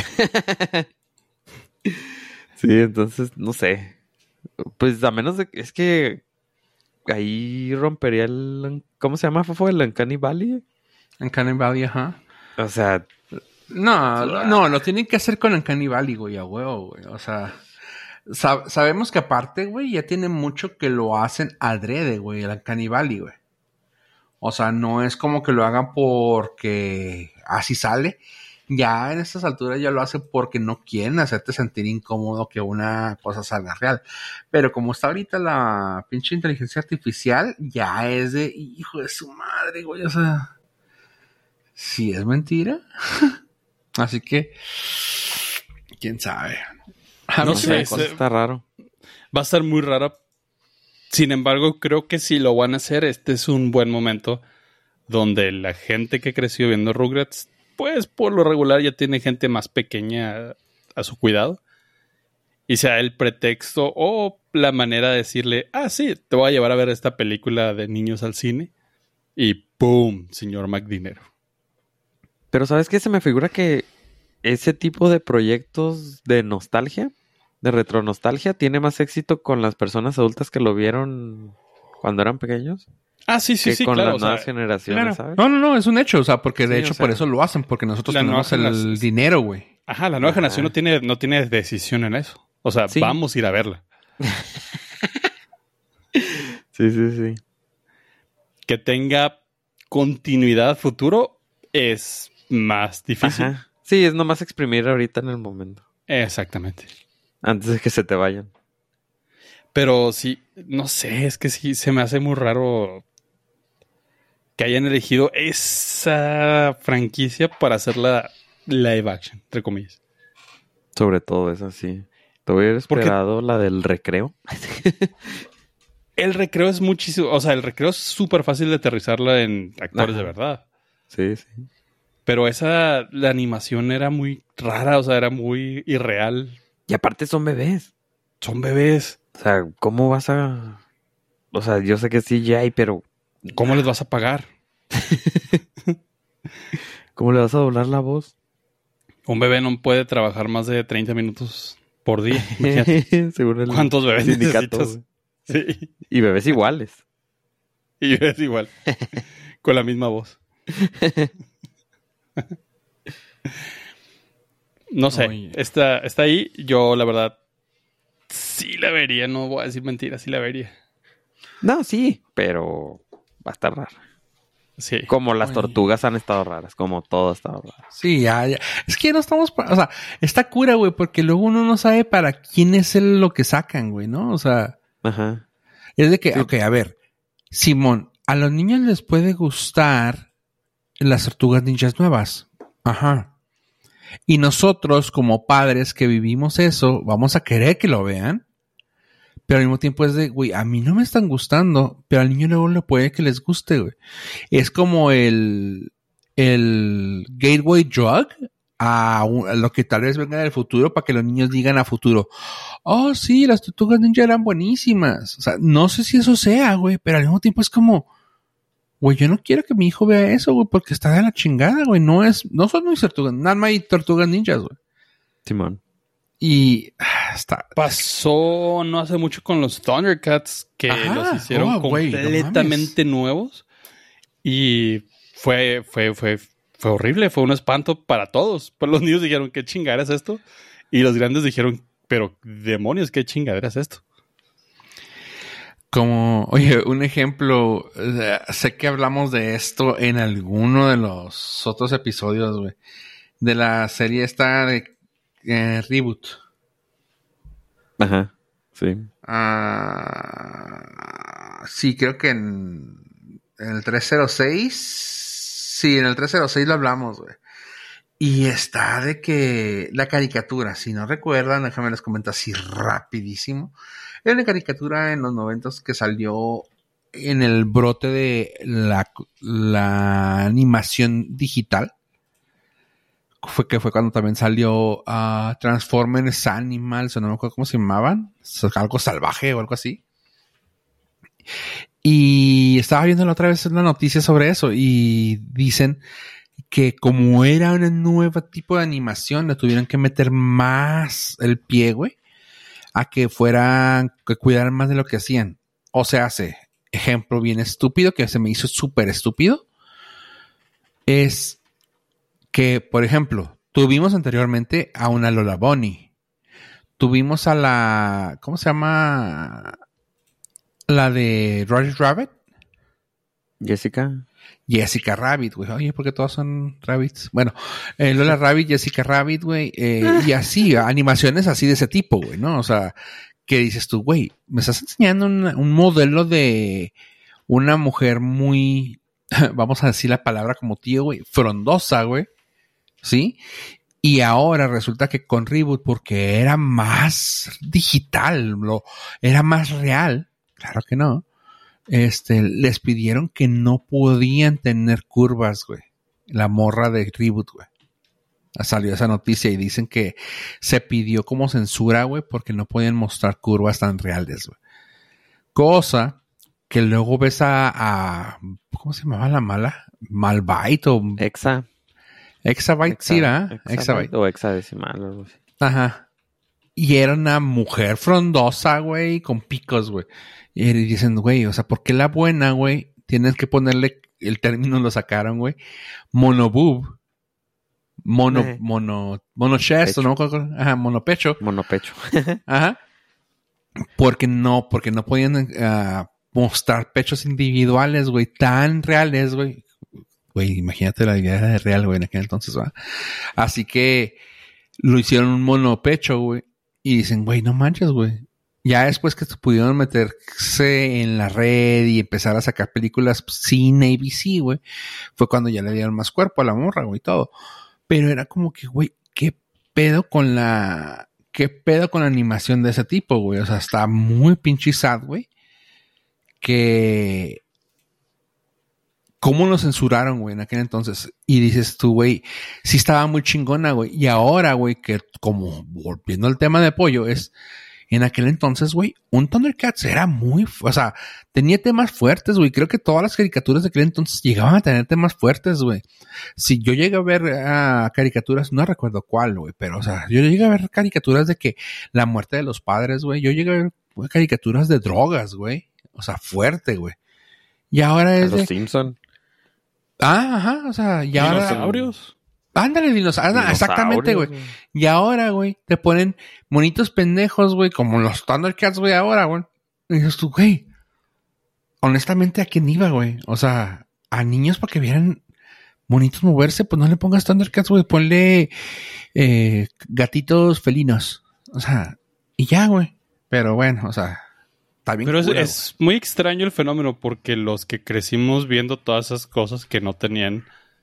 Sí, entonces, no sé. Pues a menos de que... Es que... Ahí rompería el... ¿Cómo se llama, Fofo? ¿El Uncanny Valley? En Canny Valley, ajá. O sea... No, no, lo tienen que hacer con el Canny Valley, güey, a huevo, güey. O sea, sab- sabemos que aparte, güey, ya tiene mucho que lo hacen adrede, güey, el Canny Valley, güey. O sea, no es como que lo hagan porque así sale. Ya en estas alturas ya lo hacen porque no quieren hacerte sentir incómodo que una cosa salga real. Pero como está ahorita la pinche inteligencia artificial, ya es de hijo de su madre, güey. O sea, si es mentira. Así que, quién sabe. A No mí sé, se me- ese- cosa está raro. Va a estar muy rara. Sin embargo, creo que si lo van a hacer, este es un buen momento donde la gente que creció viendo Rugrats pues por lo regular ya tiene gente más pequeña a su cuidado. Y sea el pretexto o la manera de decirle, ah, sí, te voy a llevar a ver esta película de niños al cine. Y ¡pum! Señor McDinero. Pero ¿sabes qué? Se me figura que ese tipo de proyectos de nostalgia, de retronostalgia, tiene más éxito con las personas adultas que lo vieron cuando eran pequeños. Ah, sí, sí, que sí, con claro. las o sea, nuevas generaciones, Claro. ¿sabes? No, no, no, es un hecho. O sea, porque de Sí, hecho o sea, por eso lo hacen, porque nosotros la tenemos nueva el generación- dinero, güey. Ajá, la nueva Ajá. generación no tiene, no tiene decisión en eso. O sea, Sí. vamos a ir a verla. Sí, sí, sí. Que tenga continuidad futuro es más difícil. Ajá. Sí, es nomás exprimir ahorita en el momento. Exactamente. Antes de que se te vayan. Pero sí, no sé, es que sí se me hace muy raro que hayan elegido esa franquicia para hacer la live action, entre comillas. Sobre todo eso, sí. Te hubiera Porque- esperado la del recreo. El recreo es muchísimo, o sea, el recreo es súper fácil de aterrizarla en actores Ajá. de verdad. Sí, sí. Pero esa, la animación era muy rara, o sea, era muy irreal. Y aparte son bebés. Son bebés. O sea, ¿cómo vas a...? O sea, yo sé que sí ya hay, pero... ¿Cómo les vas a pagar? ¿Cómo le vas a doblar la voz? Un bebé no puede trabajar más de treinta minutos por día. Imagínate. Según el ¿Cuántos bebés sindicato, necesitas? Sí. Y bebés iguales. Y es igual. Con la misma voz. No sé. Oye. Está, está ahí. Yo, la verdad, sí la vería. No voy a decir mentiras. Sí la vería. No, sí, pero va a estar raro. Sí. Como las Oye. tortugas han estado raras, como todo ha estado raro. Sí, ya, ya. Es que no estamos, pa- o sea, está cura, güey, porque luego uno no sabe para quién es el, lo que sacan, güey, ¿no? O sea, Ajá. es de que, Sí. ok, a ver, Simón, a los niños les puede gustar las tortugas ninjas nuevas. Ajá. Y nosotros, como padres que vivimos eso, vamos a querer que lo vean. Pero al mismo tiempo es de, güey, a mí no me están gustando, pero al niño luego le puede que les guste, güey. Es como el, el gateway drug a, un- a lo que tal vez venga del futuro para que los niños digan a futuro, oh, sí, las tortugas ninja eran buenísimas. O sea, no sé si eso sea, güey, pero al mismo tiempo es como, güey, yo no quiero que mi hijo vea eso, güey, porque está de la chingada, güey. No es, no son mis tortugas, nada más hay tortugas ninjas, güey. Simón. Y ah, está, Pasó no hace mucho con los Thundercats que Ajá. los hicieron Oh, güey, no completamente nuevos y fue, fue, fue, fue horrible, fue un espanto para todos. Pues los niños dijeron, ¿qué chingadera es esto? Y los grandes dijeron, pero demonios, ¿qué chingadera es esto? como, oye, un ejemplo, o sea, sé que hablamos de esto en alguno de los otros episodios, güey, de la serie esta de eh, Reboot. Ajá. Sí. Ah, sí, creo que en, en el trescientos seis, sí, en el trescientos seis lo hablamos, güey. Y está de que la caricatura, si no recuerdan, déjame les comento así rapidísimo. Era una caricatura en los noventas que salió en el brote de la, la animación digital. Fue que fue cuando también salió uh, Transformers Animals, o no me acuerdo cómo se llamaban, algo salvaje o algo así. Y estaba viendo la otra vez una noticia sobre eso y dicen que como era un nuevo tipo de animación, le tuvieron que meter más el pie, güey, a que fueran, que cuidaran más de lo que hacían. O sea, hace ejemplo bien estúpido, que se me hizo súper estúpido, es que, por ejemplo, tuvimos anteriormente a una Lola Bunny. Tuvimos a la, ¿cómo se llama? La de Roger Rabbit. Jessica. Jessica Rabbit, güey. Oye, ¿por qué todos son rabbits? Bueno, eh, Lola Rabbit, Jessica Rabbit, güey. Eh, y así, animaciones así de ese tipo, güey, ¿no? O sea, ¿qué dices tú, güey? Me estás enseñando una, un modelo de una mujer muy, vamos a decir la palabra como tío, güey, frondosa, güey. ¿Sí? Y ahora resulta que con Reboot, porque era más digital, lo, era más real, claro que no, este, les pidieron que no podían tener curvas, güey. La morra de Reboot, güey. salió esa noticia y dicen que se pidió como censura, güey, porque no podían mostrar curvas tan reales, güey. Cosa que luego ves a, a ¿cómo se llamaba la mala? Malbyte o... Exa. Exabyte, Exa, sí, ¿verdad? Exabyte Exabyte. o hexadecimal, algo así. Ajá. Y era una mujer frondosa, güey, con picos, güey. Y dicen, güey, o sea, ¿por qué la buena, güey? Tienes que ponerle, el término lo sacaron, güey, monoboob. Mono, Eh. mono, mono chest, Pecho. ¿no? Ajá, monopecho. Monopecho. Ajá. Porque no, porque no podían uh, mostrar pechos individuales, güey, tan reales, güey. Güey, imagínate la idea de real, güey, en aquel entonces, ¿va? Así que lo hicieron un monopecho, güey. Y dicen, güey, no manches, güey. Ya después que pudieron meterse en la red y empezar a sacar películas sin A B C, güey, fue cuando ya le dieron más cuerpo a la morra, güey, y todo. Pero era como que, güey, ¿qué pedo con la... ¿Qué pedo con la animación de ese tipo, güey? O sea, está muy pinche sad, güey. Que... ¿Cómo lo censuraron, güey, en aquel entonces? Y dices tú, güey, sí estaba muy chingona, güey. Y ahora, güey, que como volviendo al tema de pollo, es... En aquel entonces, güey, un Thundercats era muy... O sea, tenía temas fuertes, güey. Creo que todas las caricaturas de aquel entonces llegaban a tener temas fuertes, güey. Si yo llegué a ver uh, caricaturas, no recuerdo cuál, güey, pero, o sea, yo llegué a ver caricaturas de que la muerte de los padres, güey. Yo llegué a ver wey, caricaturas de drogas, güey. O sea, fuerte, güey. Y ahora es Los de... Simpson. Ah, ajá, o sea, y ahora... Dinosaurios. Ándale, dinosaurios. Dinosaurios, Exactamente, güey. güey. Y ahora, güey, te ponen monitos pendejos, güey, como los Thundercats, güey, ahora, güey. Y dices tú, güey, honestamente, ¿a quién iba, güey? O sea, a niños para que vieran monitos moverse, pues no le pongas Thundercats, güey, ponle eh, gatitos felinos. O sea, y ya, güey. Pero bueno, o sea, está bien. Pero es, cura, es muy extraño el fenómeno porque los que crecimos viendo todas esas cosas que no tenían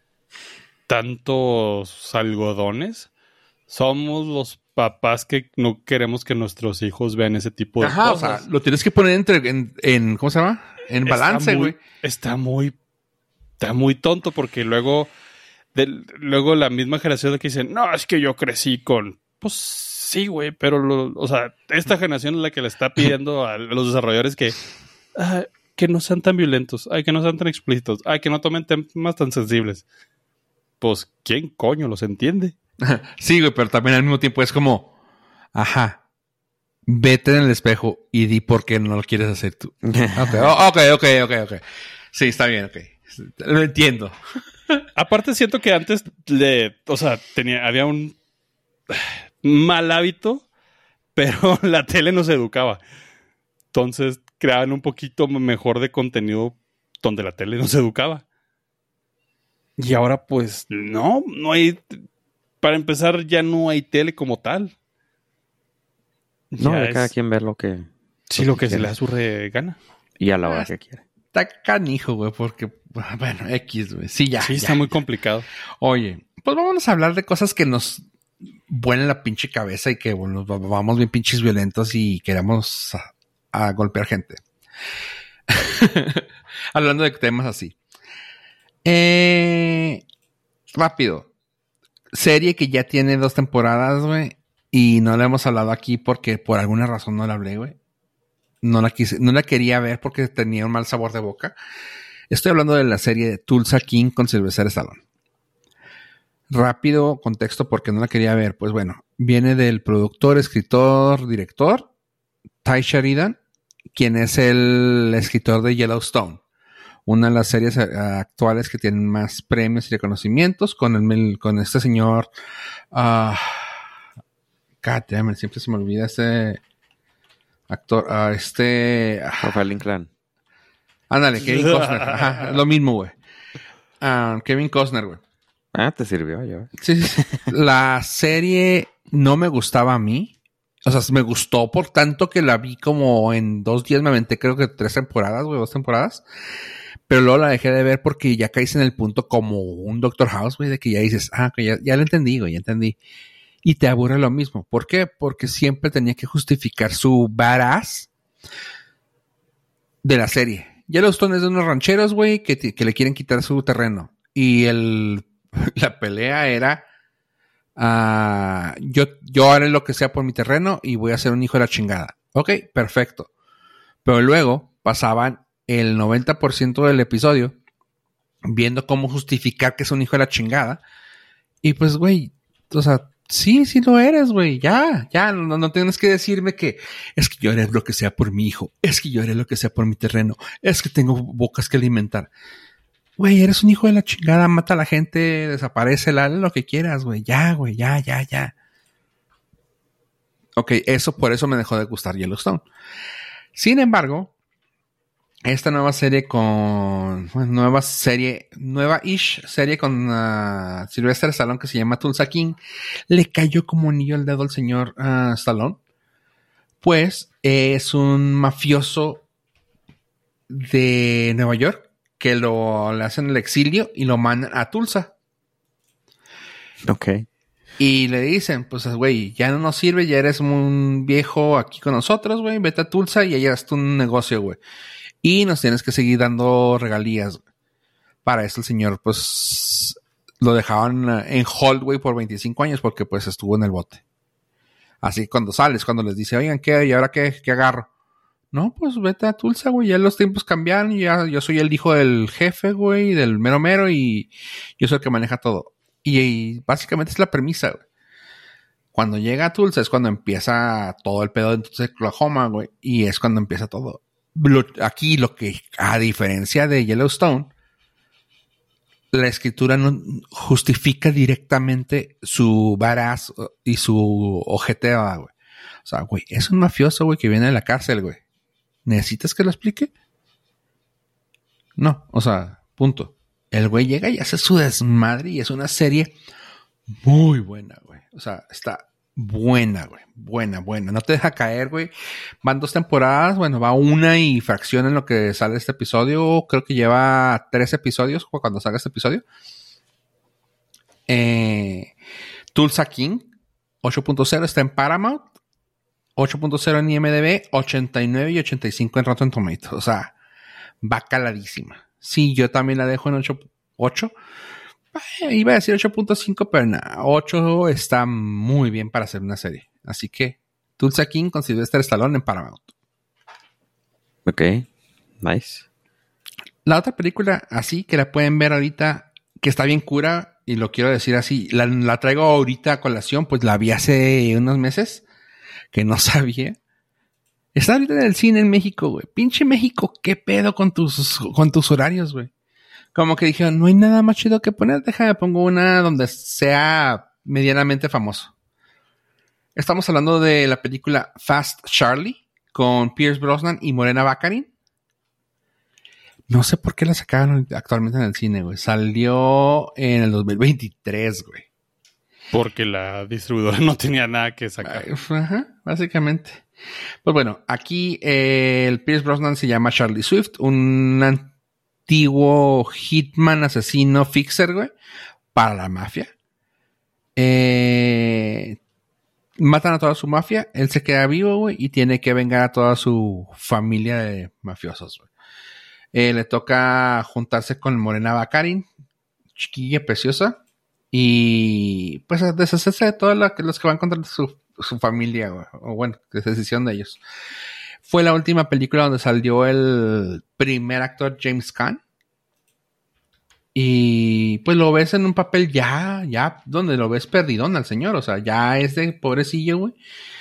tantos algodones, somos los papás que no queremos que nuestros hijos vean ese tipo de Ajá, cosas. o sea, lo tienes que poner entre, en, en ¿cómo se llama? En balance, Está muy- güey. Está muy, está muy tonto porque luego, de, luego la misma generación de que dicen, no, es que yo crecí con, pues sí, güey, pero, lo, o sea, esta generación es la que le está pidiendo a los desarrolladores que, ah, que no sean tan violentos, ay, que no sean tan explícitos, ay, que no tomen temas tan sensibles. Pues, ¿quién coño los entiende? Sí, güey, pero también al mismo tiempo es como, ajá, vete en el espejo y di por qué no lo quieres hacer tú. Ok, oh, ok, ok, ok, ok. Sí, está bien, ok. Lo entiendo. Aparte siento que antes le, o sea, tenía, había un mal hábito, pero la tele nos educaba. Entonces creaban un poquito mejor de contenido donde la tele nos educaba. Y ahora pues no, no hay, para empezar ya no hay tele como tal. No, Ya de es- cada quien ver lo que... Sí, lo que se quiere. le da su regana. Y a la hora Ah, que quiere. Está canijo, güey, porque, bueno, X, güey. Sí, ya. Sí, ya. está muy complicado. Oye, pues vámonos a hablar de cosas que nos vuelen la pinche cabeza y que, bueno, nos vamos bien pinches violentos y queremos a, a golpear gente. Hablando de temas así. Eh, rápido. Serie que ya tiene dos temporadas, güey. Y no la hemos hablado aquí porque por alguna razón no la hablé, güey. No la quise, no la quería ver porque tenía un mal sabor de boca. Estoy hablando de la serie de Tulsa King con Sylvester Stallone. Rápido contexto porque no la quería ver. Pues bueno, viene del productor, escritor, director, Ty Sheridan, quien es el escritor de Yellowstone. Una de las series uh, actuales que tienen más premios y reconocimientos con el con este señor uh, God damn it, siempre se me olvida este actor, uh, este uh, Rafael Inclán. ándale, Kevin Costner. Ajá, lo mismo, güey. Uh, Kevin Costner, güey. Ah, te sirvió ya. Sí, sí, sí. La serie no me gustaba a mí. O sea, me gustó por tanto que la vi como en dos días. Me aventé creo que tres temporadas, güey, dos temporadas. Pero luego la dejé de ver porque ya caíste en el punto como un Doctor House, güey, de que ya dices, ah, que ya, ya lo entendí, güey, ya entendí. Y te aburre lo mismo. ¿Por qué? Porque siempre tenía que justificar su badass de la serie. Yellowstone es de unos rancheros, güey, que, que le quieren quitar su terreno. Y el, la pelea era Uh, yo, yo haré lo que sea por mi terreno y voy a ser un hijo de la chingada. Ok, perfecto. Pero luego pasaban el noventa por ciento del episodio viendo cómo justificar que es un hijo de la chingada. Y pues, güey, o sea, sí, sí lo eres, güey. Ya, ya, no, no tienes que decirme que es que yo haré lo que sea por mi hijo. Es que yo haré lo que sea por mi terreno. Es que tengo bocas que alimentar. Güey, eres un hijo de la chingada, mata a la gente, desaparece, dale lo que quieras, güey. Ya, güey, ya, ya, ya. Ok, eso por eso me dejó de gustar Yellowstone. Sin embargo, esta nueva serie con... Bueno, nueva serie, nueva-ish serie con uh, Sylvester Stallone que se llama Tulsa King, le cayó como anillo al dedo al señor uh, Stallone. Pues es un mafioso de Nueva York que lo le hacen el exilio y lo mandan a Tulsa. Ok. Y le dicen, pues, güey, ya no nos sirve, ya eres un viejo aquí con nosotros, güey, vete a Tulsa y allá haz tu negocio, güey. Y nos tienes que seguir dando regalías, güey. Para eso el señor, pues, lo dejaban en hold, güey, por veinticinco años porque, pues, estuvo en el bote. Así que cuando sales, cuando les dice, oigan, ¿qué? ¿Y ahora qué? ¿Qué agarro? No, pues vete a Tulsa, güey. Ya los tiempos cambiaron y ya yo soy el hijo del jefe, güey, del mero mero y yo soy el que maneja todo. Y, y básicamente es la premisa, güey. Cuando llega a Tulsa es cuando empieza todo el pedo de Oklahoma, güey. Y es cuando empieza todo. Lo, aquí lo que, a diferencia de Yellowstone, la escritura no justifica directamente su badass y su ojetea, güey. O sea, güey, es un mafioso, güey, que viene de la cárcel, güey. ¿Necesitas que lo explique? No, o sea, punto. El güey llega y hace su desmadre y es una serie muy buena, güey. O sea, está buena, güey. Buena, buena. No te deja caer, güey. Van dos temporadas, bueno, va una y fracción en lo que sale este episodio. Creo que lleva tres episodios cuando salga este episodio. Eh, Tulsa King, ocho punto cero, está en Paramount. ocho punto cero en I M D B, ochenta y nueve y ochenta y cinco en Rotten Tomatoes. O sea, va caladísima. Sí, yo también la dejo en ocho. ocho. Eh, iba a decir ocho punto cinco, pero nada, ocho está muy bien para hacer una serie. Así que, Tulsa King con Sylvester Stallone en Paramount. Ok, nice. La otra película, así, que la pueden ver ahorita, que está bien cura, y lo quiero decir así, la, la traigo ahorita a colación, pues la vi hace unos meses, que no sabía. Está ahorita en el cine en México, güey. Pinche México, ¿qué pedo con tus, con tus horarios, güey? Como que dijeron, no hay nada más chido que poner, déjame pongo una donde sea medianamente famoso. Estamos hablando de la película Fast Charlie con Pierce Brosnan y Morena Baccarin. No sé por qué la sacaron actualmente en el cine, güey. Salió en el dos mil veintitrés, güey. Porque la distribuidora no tenía nada que sacar. Ajá, básicamente. Pues bueno, aquí eh, el Pierce Brosnan se llama Charlie Swift, un antiguo hitman, asesino, fixer, güey, para la mafia. Eh, matan a toda su mafia, él se queda vivo, güey, y tiene que vengar a toda su familia de mafiosos, güey. Eh, le toca juntarse con Morena Baccarin, chiquilla preciosa, y pues deshacerse de todos los que van contra su, su familia, güey, o bueno, de decisión de ellos. Fue la última película donde salió el primer actor James Caan. Y pues lo ves en un papel ya, ya, donde lo ves perdidón al señor. O sea, ya es de pobrecillo, güey.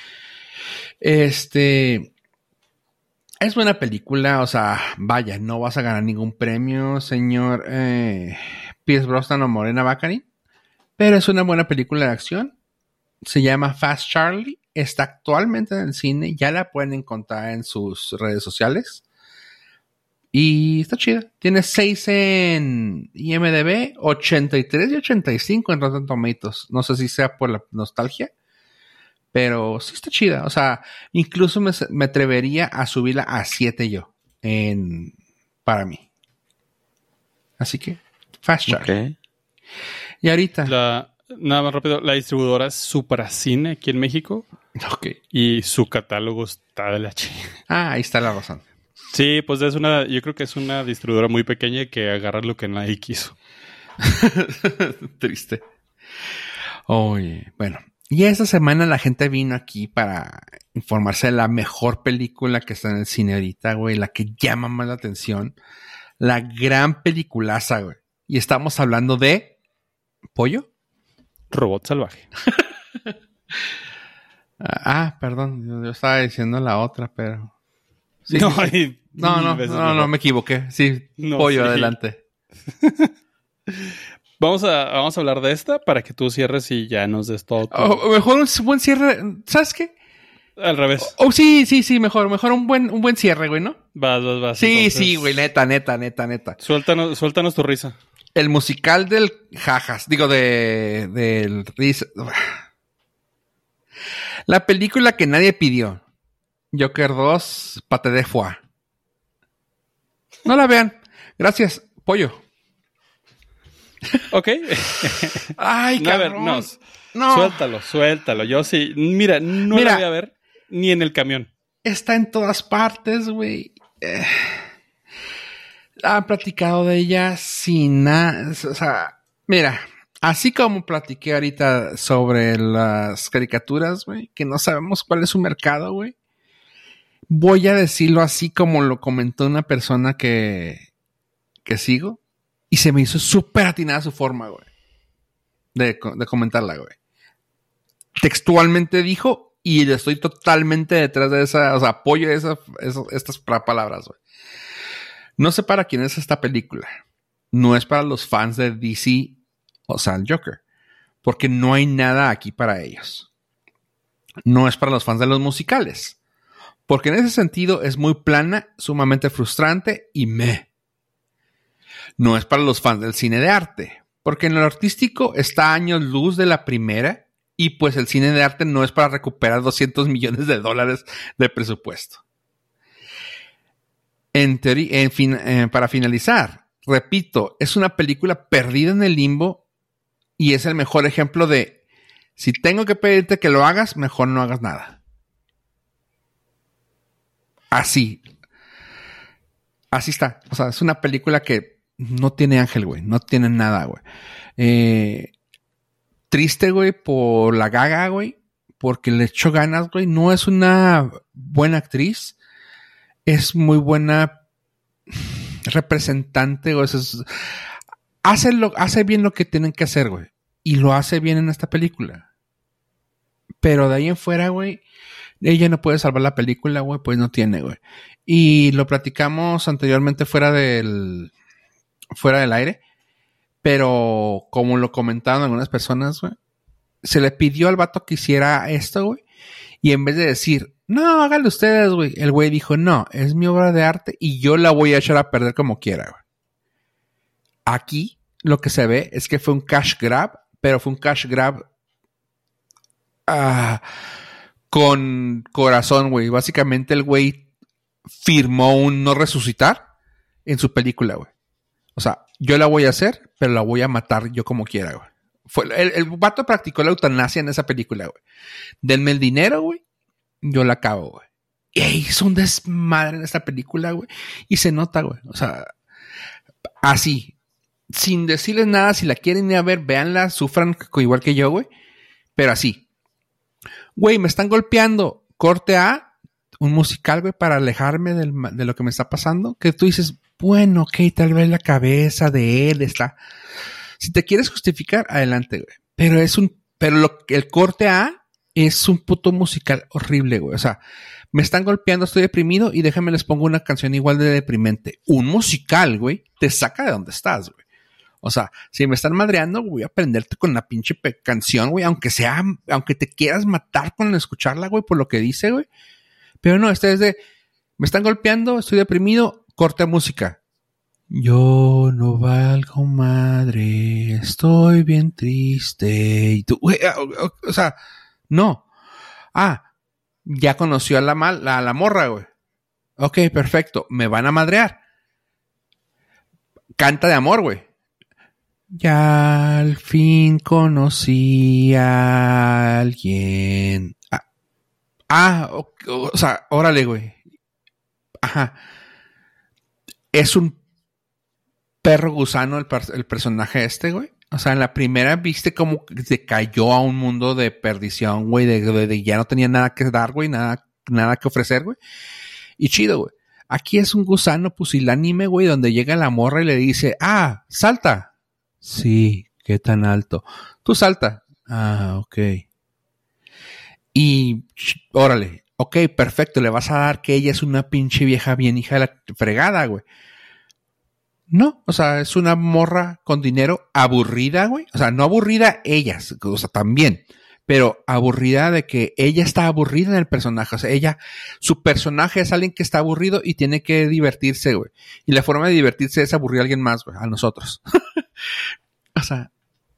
Este... Es buena película, o sea, vaya, no vas a ganar ningún premio, señor eh, Pierce Brosnan o Morena Baccarin. Pero es una buena película de acción. Se llama Fast Charlie. Está actualmente en el cine. Ya la pueden encontrar en sus redes sociales. Y está chida. Tiene seis en I M D B, ochenta y tres y ochenta y cinco en Rotten Tomatoes. No sé si sea por la nostalgia, pero sí está chida. O sea, incluso me, me atrevería a subirla a siete yo en, para mí. Así que, Fast Charlie. Okay. Y ahorita... La, nada más rápido, la distribuidora es Supracine aquí en México. Ok. Y su catálogo está de la chingada. Ah, ahí está la razón. Sí, pues es una, yo creo que es una distribuidora muy pequeña que agarra lo que nadie quiso. Triste. Oye, bueno. Y esta semana la gente vino aquí para informarse de la mejor película que está en el cine ahorita, güey. La que llama más la atención. La gran peliculaza, güey. Y estamos hablando de... ¿Pollo? Robot salvaje. Ah, perdón. Yo, yo estaba diciendo la otra, pero... Sí, no, sí, sí. hay no, no, mil veces no, no, mejor. me equivoqué. Sí, No, pollo, sí. adelante. Vamos a, vamos a hablar de esta para que tú cierres y ya nos des todo. tu- O mejor un buen cierre. ¿Sabes qué? Al revés. Oh, sí, sí, sí, mejor. Mejor un buen, un buen cierre, güey, ¿no? Vas, vas, vas. Sí, Entonces, sí, güey, neta, neta, neta, neta. Suéltanos, suéltanos tu risa. El musical del Jajas, digo, de... del... Risa- La película que nadie pidió. Joker dos, Paté de Foie. No la vean. Gracias, pollo. Ok. Ay, No, a ver, cabrón. no. No. Suéltalo, suéltalo. Yo sí. Mira, no Mira. la voy a ver ni en el camión. Está en todas partes, güey. Eh, han platicado de ella sin nada. O sea, mira, así como platiqué ahorita sobre las caricaturas, güey, que no sabemos cuál es su mercado, güey. Voy a decirlo así como lo comentó una persona que, que sigo. Y se me hizo súper atinada su forma, güey. De, de comentarla, güey. Textualmente dijo, y estoy totalmente detrás de esa, o sea, apoyo esa, esa, estas palabras, güey. No sé para quién es esta película. No es para los fans de D C, o sea, el Joker. Porque no hay nada aquí para ellos. No es para los fans de los musicales. Porque en ese sentido es muy plana, sumamente frustrante y meh. No es para los fans del cine de arte. Porque en lo artístico está a años luz de la primera. Y pues el cine de arte no es para recuperar doscientos millones de dólares de presupuesto. En teoría, en fin, eh, para finalizar, repito, es una película perdida en el limbo y es el mejor ejemplo de si tengo que pedirte que lo hagas, mejor no hagas nada. Así. Así está. O sea, es una película que no tiene ángel, güey. No tiene nada, güey. Eh... Triste, güey, por la Gaga, güey, porque le echó ganas, güey. No es una buena actriz, es muy buena representante, güey. Es, hace, lo, hace bien lo que tienen que hacer, güey, y lo hace bien en esta película. Pero de ahí en fuera, güey, ella no puede salvar la película, güey, pues no tiene, güey. Y lo platicamos anteriormente fuera del, fuera del aire. Pero como lo comentaron algunas personas, güey, se le pidió al vato que hiciera esto, güey. Y en vez de decir, no, háganlo ustedes, güey. El güey dijo, no, es mi obra de arte y yo la voy a echar a perder como quiera, güey. Aquí lo que se ve es que fue un cash grab, pero fue un cash grab uh, con corazón, güey. Básicamente el güey firmó un no resucitar en su película, güey. O sea, yo la voy a hacer, pero la voy a matar yo como quiera, güey. Fue, el, el vato practicó la eutanasia en esa película, güey. Denme el dinero, güey. Yo la acabo, güey. Y hizo un desmadre en esta película, güey. Y se nota, güey. O sea, así. Sin decirles nada, si la quieren ir a ver, véanla, sufran igual que yo, güey. Pero así. Güey, me están golpeando. Corte A, un musical, güey, para alejarme del, de lo que me está pasando. Que tú dices... Bueno, ok, tal vez la cabeza de él está... Si te quieres justificar, adelante, güey. Pero es un... Pero lo, el corte A es un puto musical horrible, güey. O sea, me están golpeando, estoy deprimido y déjame les pongo una canción igual de deprimente. Un musical, güey, te saca de donde estás, güey. O sea, si me están madreando, voy a prenderte con la pinche pe- canción, güey. Aunque sea... Aunque te quieras matar con escucharla, güey, por lo que dice, güey. Pero no, este es de... Me están golpeando, estoy deprimido... Corte a música. Yo no valgo madre, estoy bien triste. Y tú, güey, o, o, o sea, no. Ah, ya conoció a la mal, a la morra, güey. Ok, perfecto. Me van a madrear. Canta de amor, güey. Ya al fin conocí a alguien. Ah, ah o, o, o sea, órale, güey. Ajá. Es un perro gusano el, el personaje este, güey. O sea, en la primera viste como que se cayó a un mundo de perdición, güey, de, de, de ya no tenía nada que dar, güey, nada, nada que ofrecer, güey. Y chido, güey. Aquí es un gusano pusilánime, güey, donde llega la morra y le dice, ah, salta. Sí, qué tan alto. Tú salta. Ah, ok. Y, órale, ok, perfecto, le vas a dar que ella es una pinche vieja bien hija de la fregada, güey. No, o sea, es una morra con dinero aburrida, güey. O sea, no aburrida ellas, o sea, también, pero aburrida de que ella está aburrida en el personaje. O sea, ella, su personaje es alguien que está aburrido y tiene que divertirse, güey. Y la forma de divertirse es aburrir a alguien más, güey, a nosotros. O sea,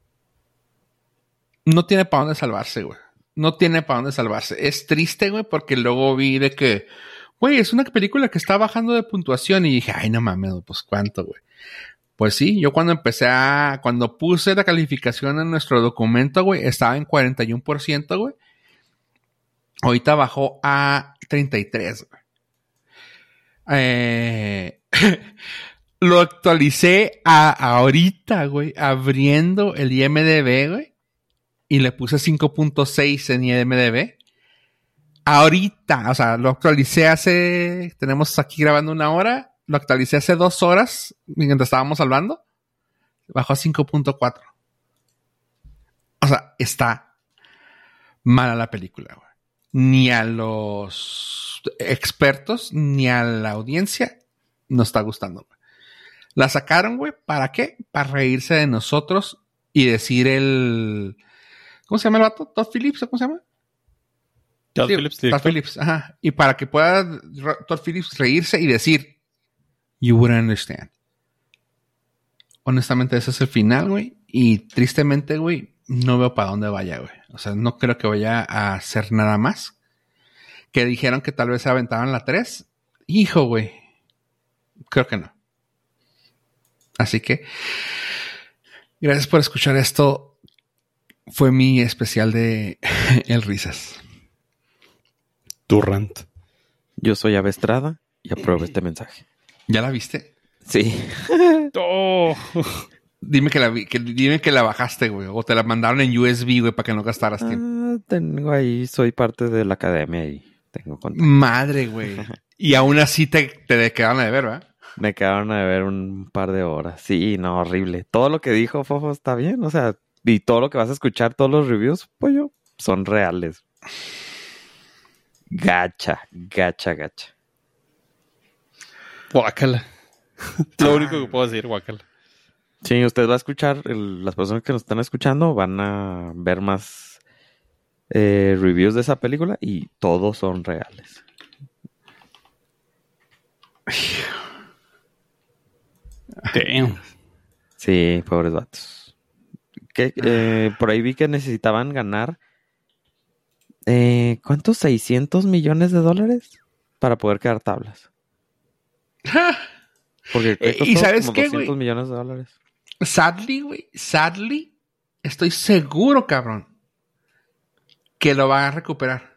no tiene para dónde salvarse, güey. No tiene para dónde salvarse. Es triste, güey, porque luego vi de que, güey, es una película que está bajando de puntuación y dije, ay, no mames, pues cuánto, güey. Pues sí, yo cuando empecé a, cuando puse la calificación en nuestro documento, güey, estaba en cuarenta y uno por ciento, güey. Ahorita bajó a treinta y tres, güey. Eh, lo actualicé a ahorita, güey, abriendo el I M D B, güey, y le puse cinco punto seis en I M D B. Ahorita, o sea, lo actualicé hace, tenemos aquí grabando una hora, lo actualicé hace dos horas, mientras estábamos hablando, bajó a cinco punto cuatro. O sea, está mala la película, güey. Ni a los expertos, ni a la audiencia nos está gustando, güey. La sacaron, güey, ¿para qué? Para reírse de nosotros y decir el... ¿Cómo se llama el vato? ¿Todd Phillips? ¿Cómo se llama? Todd Sí, Phillips, Todd Phillips, ajá. Y para que pueda Todd Phillips reírse y decir, you wouldn't understand. Honestamente, ese es el final, güey. Y tristemente, güey, no veo para dónde vaya, güey. O sea, no creo que vaya a hacer nada más. Que dijeron que tal vez se aventaban la tres. Hijo, güey. Creo que no. Así que, gracias por escuchar esto. Fue mi especial de El Risas. Tu rant. Yo soy Ave Estrada y apruebo este mensaje. ¿Ya la viste? Sí. Oh. Dime que la vi, que, dime que la bajaste, güey. O te la mandaron en U S B, güey, para que no gastaras tiempo. Ah, tengo ahí, soy parte de la academia y tengo contacto. Madre, güey. Y aún así te, te quedaron de ver, ¿verdad? Me quedaron a ver un par de horas. Sí, no, horrible. Todo lo que dijo Fofo está bien, o sea, y todo lo que vas a escuchar, todos los reviews, pues yo, son reales. Gacha, gacha, gacha. Guácala. Lo único que puedo decir, guácala. Sí, usted va a escuchar, el, las personas que nos están escuchando van a ver más eh, reviews de esa película y todos son reales. Damn. Sí, pobres vatos. Que, eh, por ahí vi que necesitaban ganar eh, ¿cuántos? ¿seiscientos millones de dólares? Para poder quedar tablas. Porque Eh, costó ¿y sabes como qué, doscientos güey? millones de dólares. Sadly, güey, sadly, estoy seguro, cabrón, que lo va a recuperar.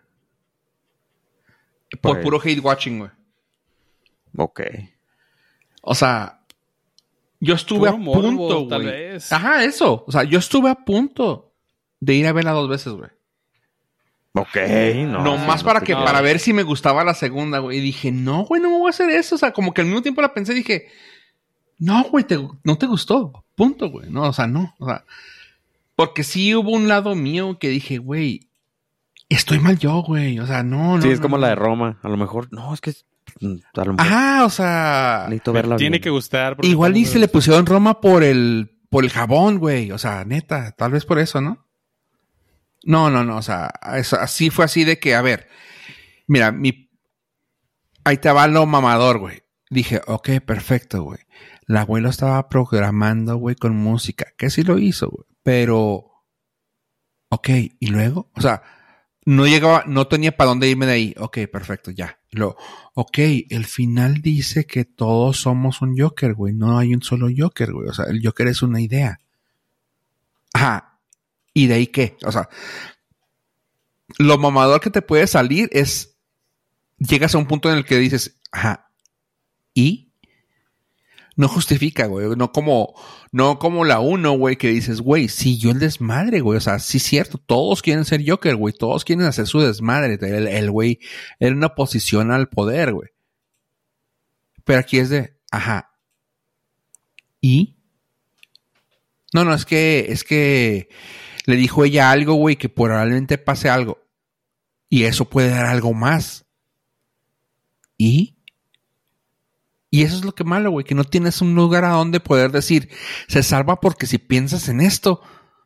Por Pues- puro hate watching, güey. Ok. O sea, yo estuve Puro a morbo, punto, tal güey. vez. Ajá, eso. O sea, yo estuve a punto de ir a verla dos veces, güey. Ok, no. No, sí, más no para te que, creo. para ver si me gustaba la segunda, güey. Y dije, no, güey, no me voy a hacer eso. O sea, como que al mismo tiempo la pensé y dije, no, güey, te- no te gustó. Punto, güey. No, o sea, no. O sea, porque sí hubo un lado mío que dije, güey, estoy mal yo, güey. O sea, no, no. Sí, es no, como no. la de Roma. A lo mejor, no, es que es- a lo mejor Ajá, o sea, necesito verla Tiene bien. que gustar. porque igual y estamos- se le pusieron Roma por el, por el jabón, güey. O sea, neta, tal vez por eso, ¿no? No, no, no. O sea, eso- así fue así de que, a ver, mira, mi, ahí te va lo mamador, güey. Dije, ok, perfecto, güey. El abuelo estaba programando, güey, con música. Que sí lo hizo, güey. Pero, ok, ¿y luego? O sea, no llegaba, no tenía para dónde irme de ahí. Ok, perfecto, ya. Lo, ok, el final dice que todos somos un Joker, güey. No hay un solo Joker, güey. O sea, el Joker es una idea. Ajá. ¿Y de ahí qué? O sea, lo mamador que te puede salir es, llegas a un punto en el que dices, ajá, ¿y? No justifica, güey. No como, no como la uno, güey, que dices, güey, sí, yo el desmadre, güey. O sea, sí es cierto. Todos quieren ser Joker, güey. Todos quieren hacer su desmadre. El, el güey era una oposición al poder, güey. Pero aquí es de, ajá. ¿Y? No, no, es que, es que le dijo ella algo, güey, que probablemente pase algo. Y eso puede dar algo más. ¿Y? Y eso es lo que malo, güey, que no tienes un lugar a donde poder decir, se salva porque si piensas en esto.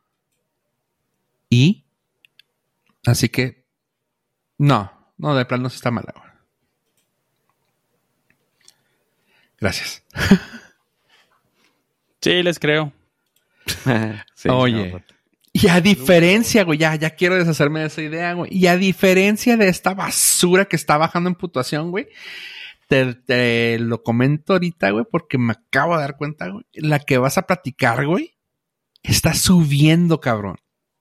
¿Y? Así que, no, no, de plano sí está mala, güey. Gracias. Sí, les creo. Sí, Oye, no, y a diferencia, güey, ya, ya quiero deshacerme de esa idea, güey. Y a diferencia de esta basura que está bajando en puntuación, güey, te, te lo comento ahorita, güey, porque me acabo de dar cuenta, güey. La que vas a platicar, güey, está subiendo, cabrón.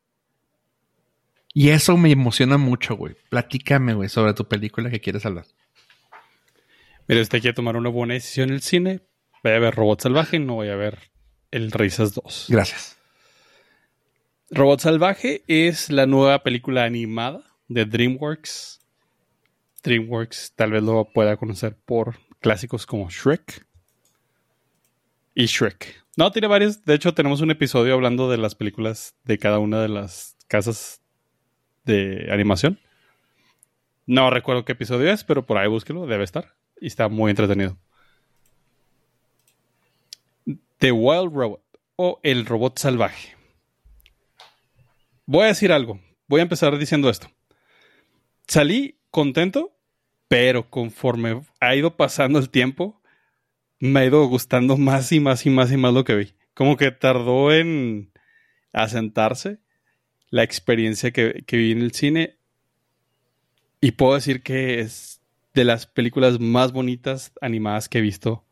Y eso me emociona mucho, güey. Platícame, güey, sobre tu película que quieres hablar. Mira, usted quiere tomar una buena decisión en el cine. Voy a ver Robot Salvaje, no voy a ver El Risas dos. Gracias. Robot Salvaje es la nueva película animada de DreamWorks. DreamWorks tal vez lo pueda conocer por clásicos como Shrek y Shrek. No, tiene varios. De hecho, tenemos un episodio hablando de las películas de cada una de las casas de animación. No recuerdo qué episodio es, pero por ahí búsquelo, debe estar. Y está muy entretenido. The Wild Robot o El Robot Salvaje. Voy a decir algo. Voy a empezar diciendo esto. Salí contento, pero conforme ha ido pasando el tiempo, me ha ido gustando más y más y más y más lo que vi. Como que tardó en asentarse la experiencia que, que vi en el cine. Y puedo decir que es de las películas más bonitas animadas que he visto.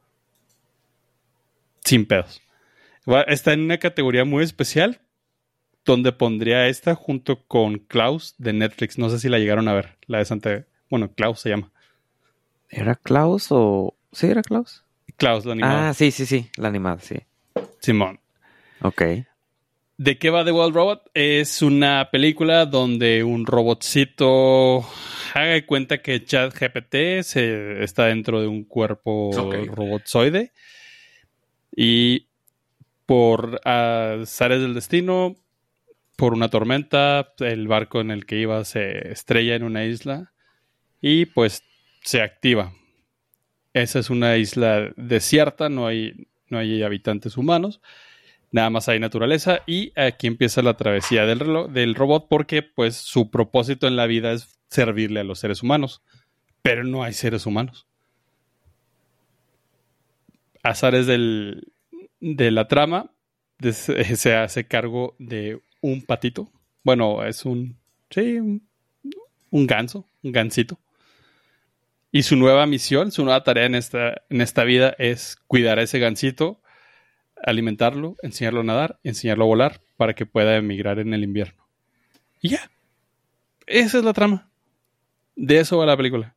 Sin pedos. Está en una categoría muy especial, donde pondría esta junto con Klaus de Netflix. No sé si la llegaron a ver. La de Santa... Bueno, Klaus se llama. ¿Era Klaus o...? ¿Sí era Klaus? Klaus, la animada. Ah, sí, sí, sí. La animada, sí. Simón. Ok. ¿De qué va The Wild Robot? Es una película donde un robotcito haga de cuenta que ChatGPT se está dentro de un cuerpo okay. robotzoide. Y por azares del destino, por una tormenta, el barco en el que iba se estrella en una isla y pues se activa. Esa es una isla desierta, no hay, no hay habitantes humanos, nada más hay naturaleza y aquí empieza la travesía del, reloj, del robot porque pues su propósito en la vida es servirle a los seres humanos, pero no hay seres humanos. Azares del, de la trama, de, se hace cargo de un patito. Bueno, es un... Sí, un, un ganso, un gansito. Y su nueva misión, su nueva tarea en esta, en esta vida es cuidar a ese gansito, alimentarlo, enseñarlo a nadar, enseñarlo a volar para que pueda emigrar en el invierno. Y ya. Esa es la trama. De eso va la película.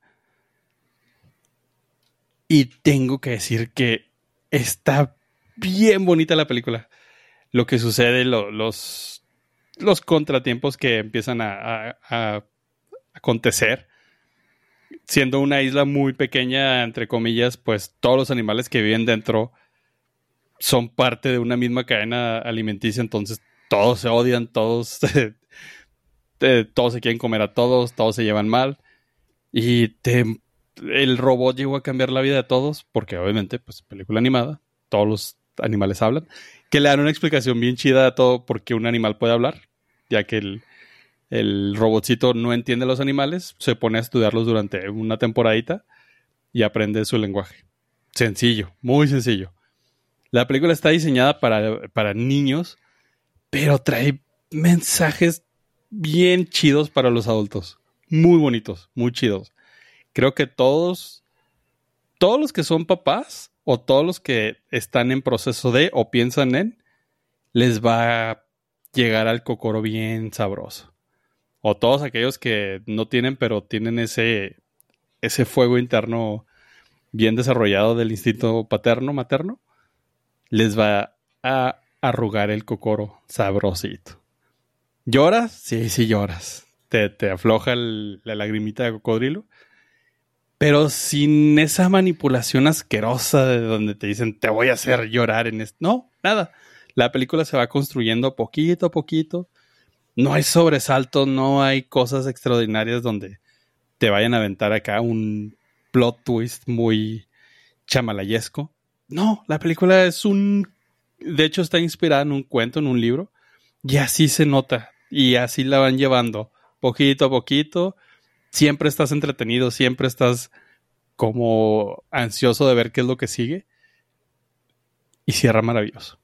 Y tengo que decir que está bien bonita la película. Lo que sucede, lo, los, los contratiempos que empiezan a, a, a acontecer. Siendo una isla muy pequeña, entre comillas, pues todos los animales que viven dentro son parte de una misma cadena alimenticia. Entonces todos se odian, todos, todos se quieren comer a todos, todos se llevan mal. Y te... el robot llegó a cambiar la vida de todos, porque obviamente, pues, película animada, todos los animales hablan, que le dan una explicación bien chida a todo por qué un animal puede hablar, ya que el, el robotcito no entiende a los animales, se pone a estudiarlos durante una temporadita y aprende su lenguaje. Sencillo, muy sencillo. La película está diseñada para, para niños, pero trae mensajes bien chidos para los adultos. Muy bonitos, muy chidos. Creo que todos, todos los que son papás o todos los que están en proceso de o piensan en, les va a llegar al cocoro bien sabroso. O todos aquellos que no tienen, pero tienen ese, ese fuego interno bien desarrollado del instinto paterno, materno, les va a arrugar el cocoro sabrosito. ¿Lloras? Sí, sí lloras. Te, te afloja el, la lagrimita de cocodrilo. Pero sin esa manipulación asquerosa de donde te dicen, te voy a hacer llorar en esto. No, nada. La película se va construyendo poquito a poquito. No hay sobresaltos, no hay cosas extraordinarias donde te vayan a aventar acá un plot twist muy chamalayesco. No, la película es un... De hecho, está inspirada en un cuento, en un libro. Y así se nota. Y así la van llevando. Poquito a poquito. Siempre estás entretenido. Siempre estás como ansioso de ver qué es lo que sigue. Y cierra maravilloso.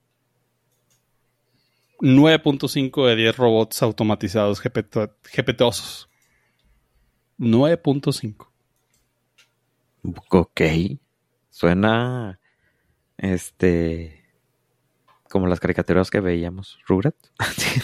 nueve punto cinco de diez robots automatizados G P T-osos. nueve punto cinco. Ok. Suena... Este... Como las caricaturas que veíamos. ¿Rugrats?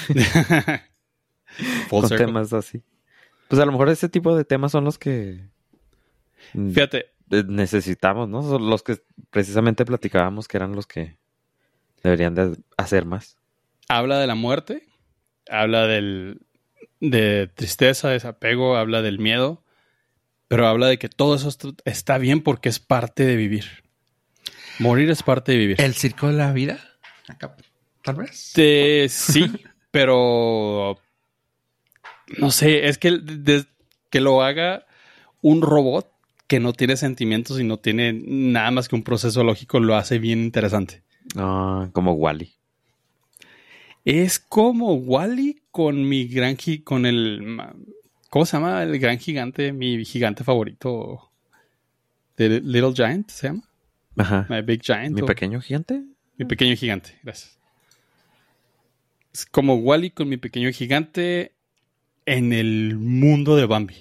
Con circle. Temas así. Pues a lo mejor ese tipo de temas son los que... Fíjate. Necesitamos, ¿no? Son los que precisamente platicábamos que eran los que deberían de hacer más. Habla de la muerte. Habla del... de tristeza, desapego. Habla del miedo. Pero habla de que todo eso está bien porque es parte de vivir. Morir es parte de vivir. ¿El circo de la vida? Acá, tal vez. De, sí, pero no sé, es que de, que lo haga un robot que no tiene sentimientos y no tiene nada más que un proceso lógico lo hace bien interesante. Ah, como Wall-E. Es como Wall-E con mi gran gi- con el ¿cómo se llama? El gran gigante, mi gigante favorito. The Little Giant se llama. Ajá. My Big Giant. ¿Mi o... pequeño gigante? Mi pequeño gigante, gracias. Es como Wall-E con mi pequeño gigante en el mundo de Bambi.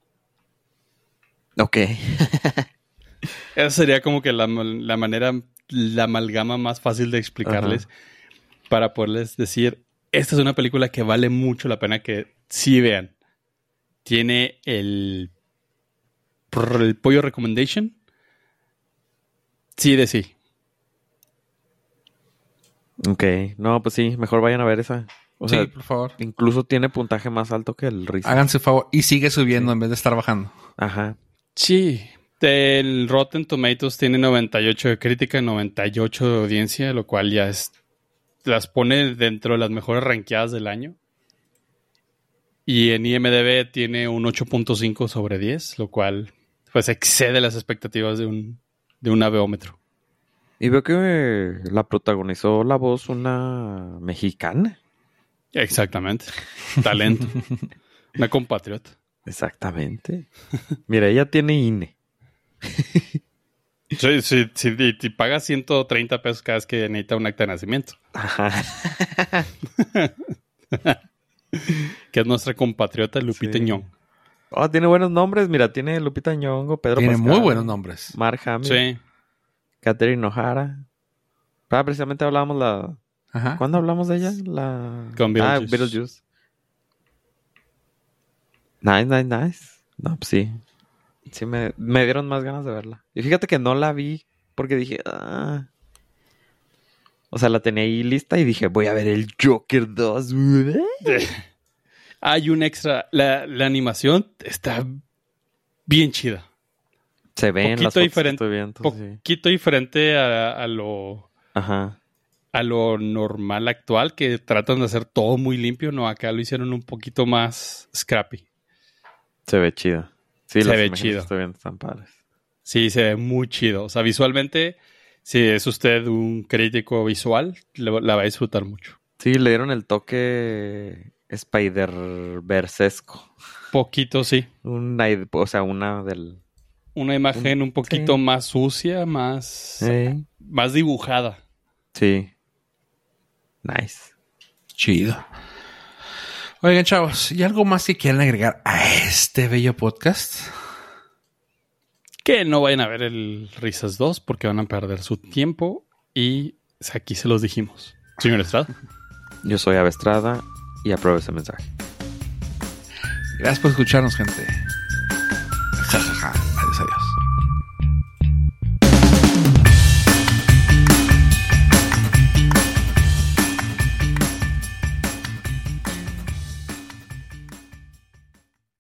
Ok. Esa sería como que la, la manera, la amalgama más fácil de explicarles. Ajá. Para poderles decir, esta es una película que vale mucho la pena que sí vean. Tiene el, el pollo recommendation. Sí de sí. Ok, no, pues sí, mejor vayan a ver esa. O sí, sea, por favor. Incluso tiene puntaje más alto que el Risa. Háganse favor y sigue subiendo sí. En vez de estar bajando. Ajá. Sí, el Rotten Tomatoes tiene noventa y ocho de crítica y noventa y ocho de audiencia, lo cual ya es las pone dentro de las mejores rankeadas del año. Y en I M D B tiene un ocho punto cinco sobre diez, lo cual pues excede las expectativas de un de un aveómetro. Y veo que la protagonizó la voz una mexicana. Exactamente. Talento. Una compatriota. Exactamente. Mira, ella tiene I N E. Sí, sí, sí, y, y paga ciento treinta pesos cada vez que necesita un acta de nacimiento. Ajá. Que es nuestra compatriota Lupita sí. Nyong'o. Oh, tiene buenos nombres. Mira, tiene Lupita Nyong'o, Pedro Tiene Pascal, muy buenos nombres. Mark Hamill. Sí. Catherine O'Hara. Ah, precisamente hablábamos la... Ajá. ¿Cuándo hablamos de ella? La... Con Beetlejuice. Ah, Beetlejuice. Nice, nice, nice. No, pues sí. Sí, me, me dieron más ganas de verla. Y fíjate que no la vi porque dije... Ah. O sea, la tenía ahí lista y dije, voy a ver el Joker dos. Hay un extra. La, la animación está bien chida. Se ven poquito las fotos diferente, que estoy viendo, poquito sí. diferente a, a lo Ajá. a lo normal actual, que tratan de hacer todo muy limpio. No, acá lo hicieron un poquito más scrappy. Se ve chido. Sí, se las ve chido. Estoy viendo, están padres. Sí, se ve muy chido. O sea, visualmente, si es usted un crítico visual, la, la va a disfrutar mucho. Sí, le dieron el toque Spider-Versesco. Poquito, sí. Una, o sea, una del... Una imagen un, un poquito sí. más sucia, más, sí. más dibujada. Sí. Nice. Chido. Oigan, chavos, ¿y algo más que quieran agregar a este bello podcast? Que no vayan a ver el Risas dos porque van a perder su tiempo y aquí se los dijimos. Señor Estrada. Yo soy Ave Estrada y apruebo ese mensaje. Gracias por escucharnos, gente. Ja, ja, ja.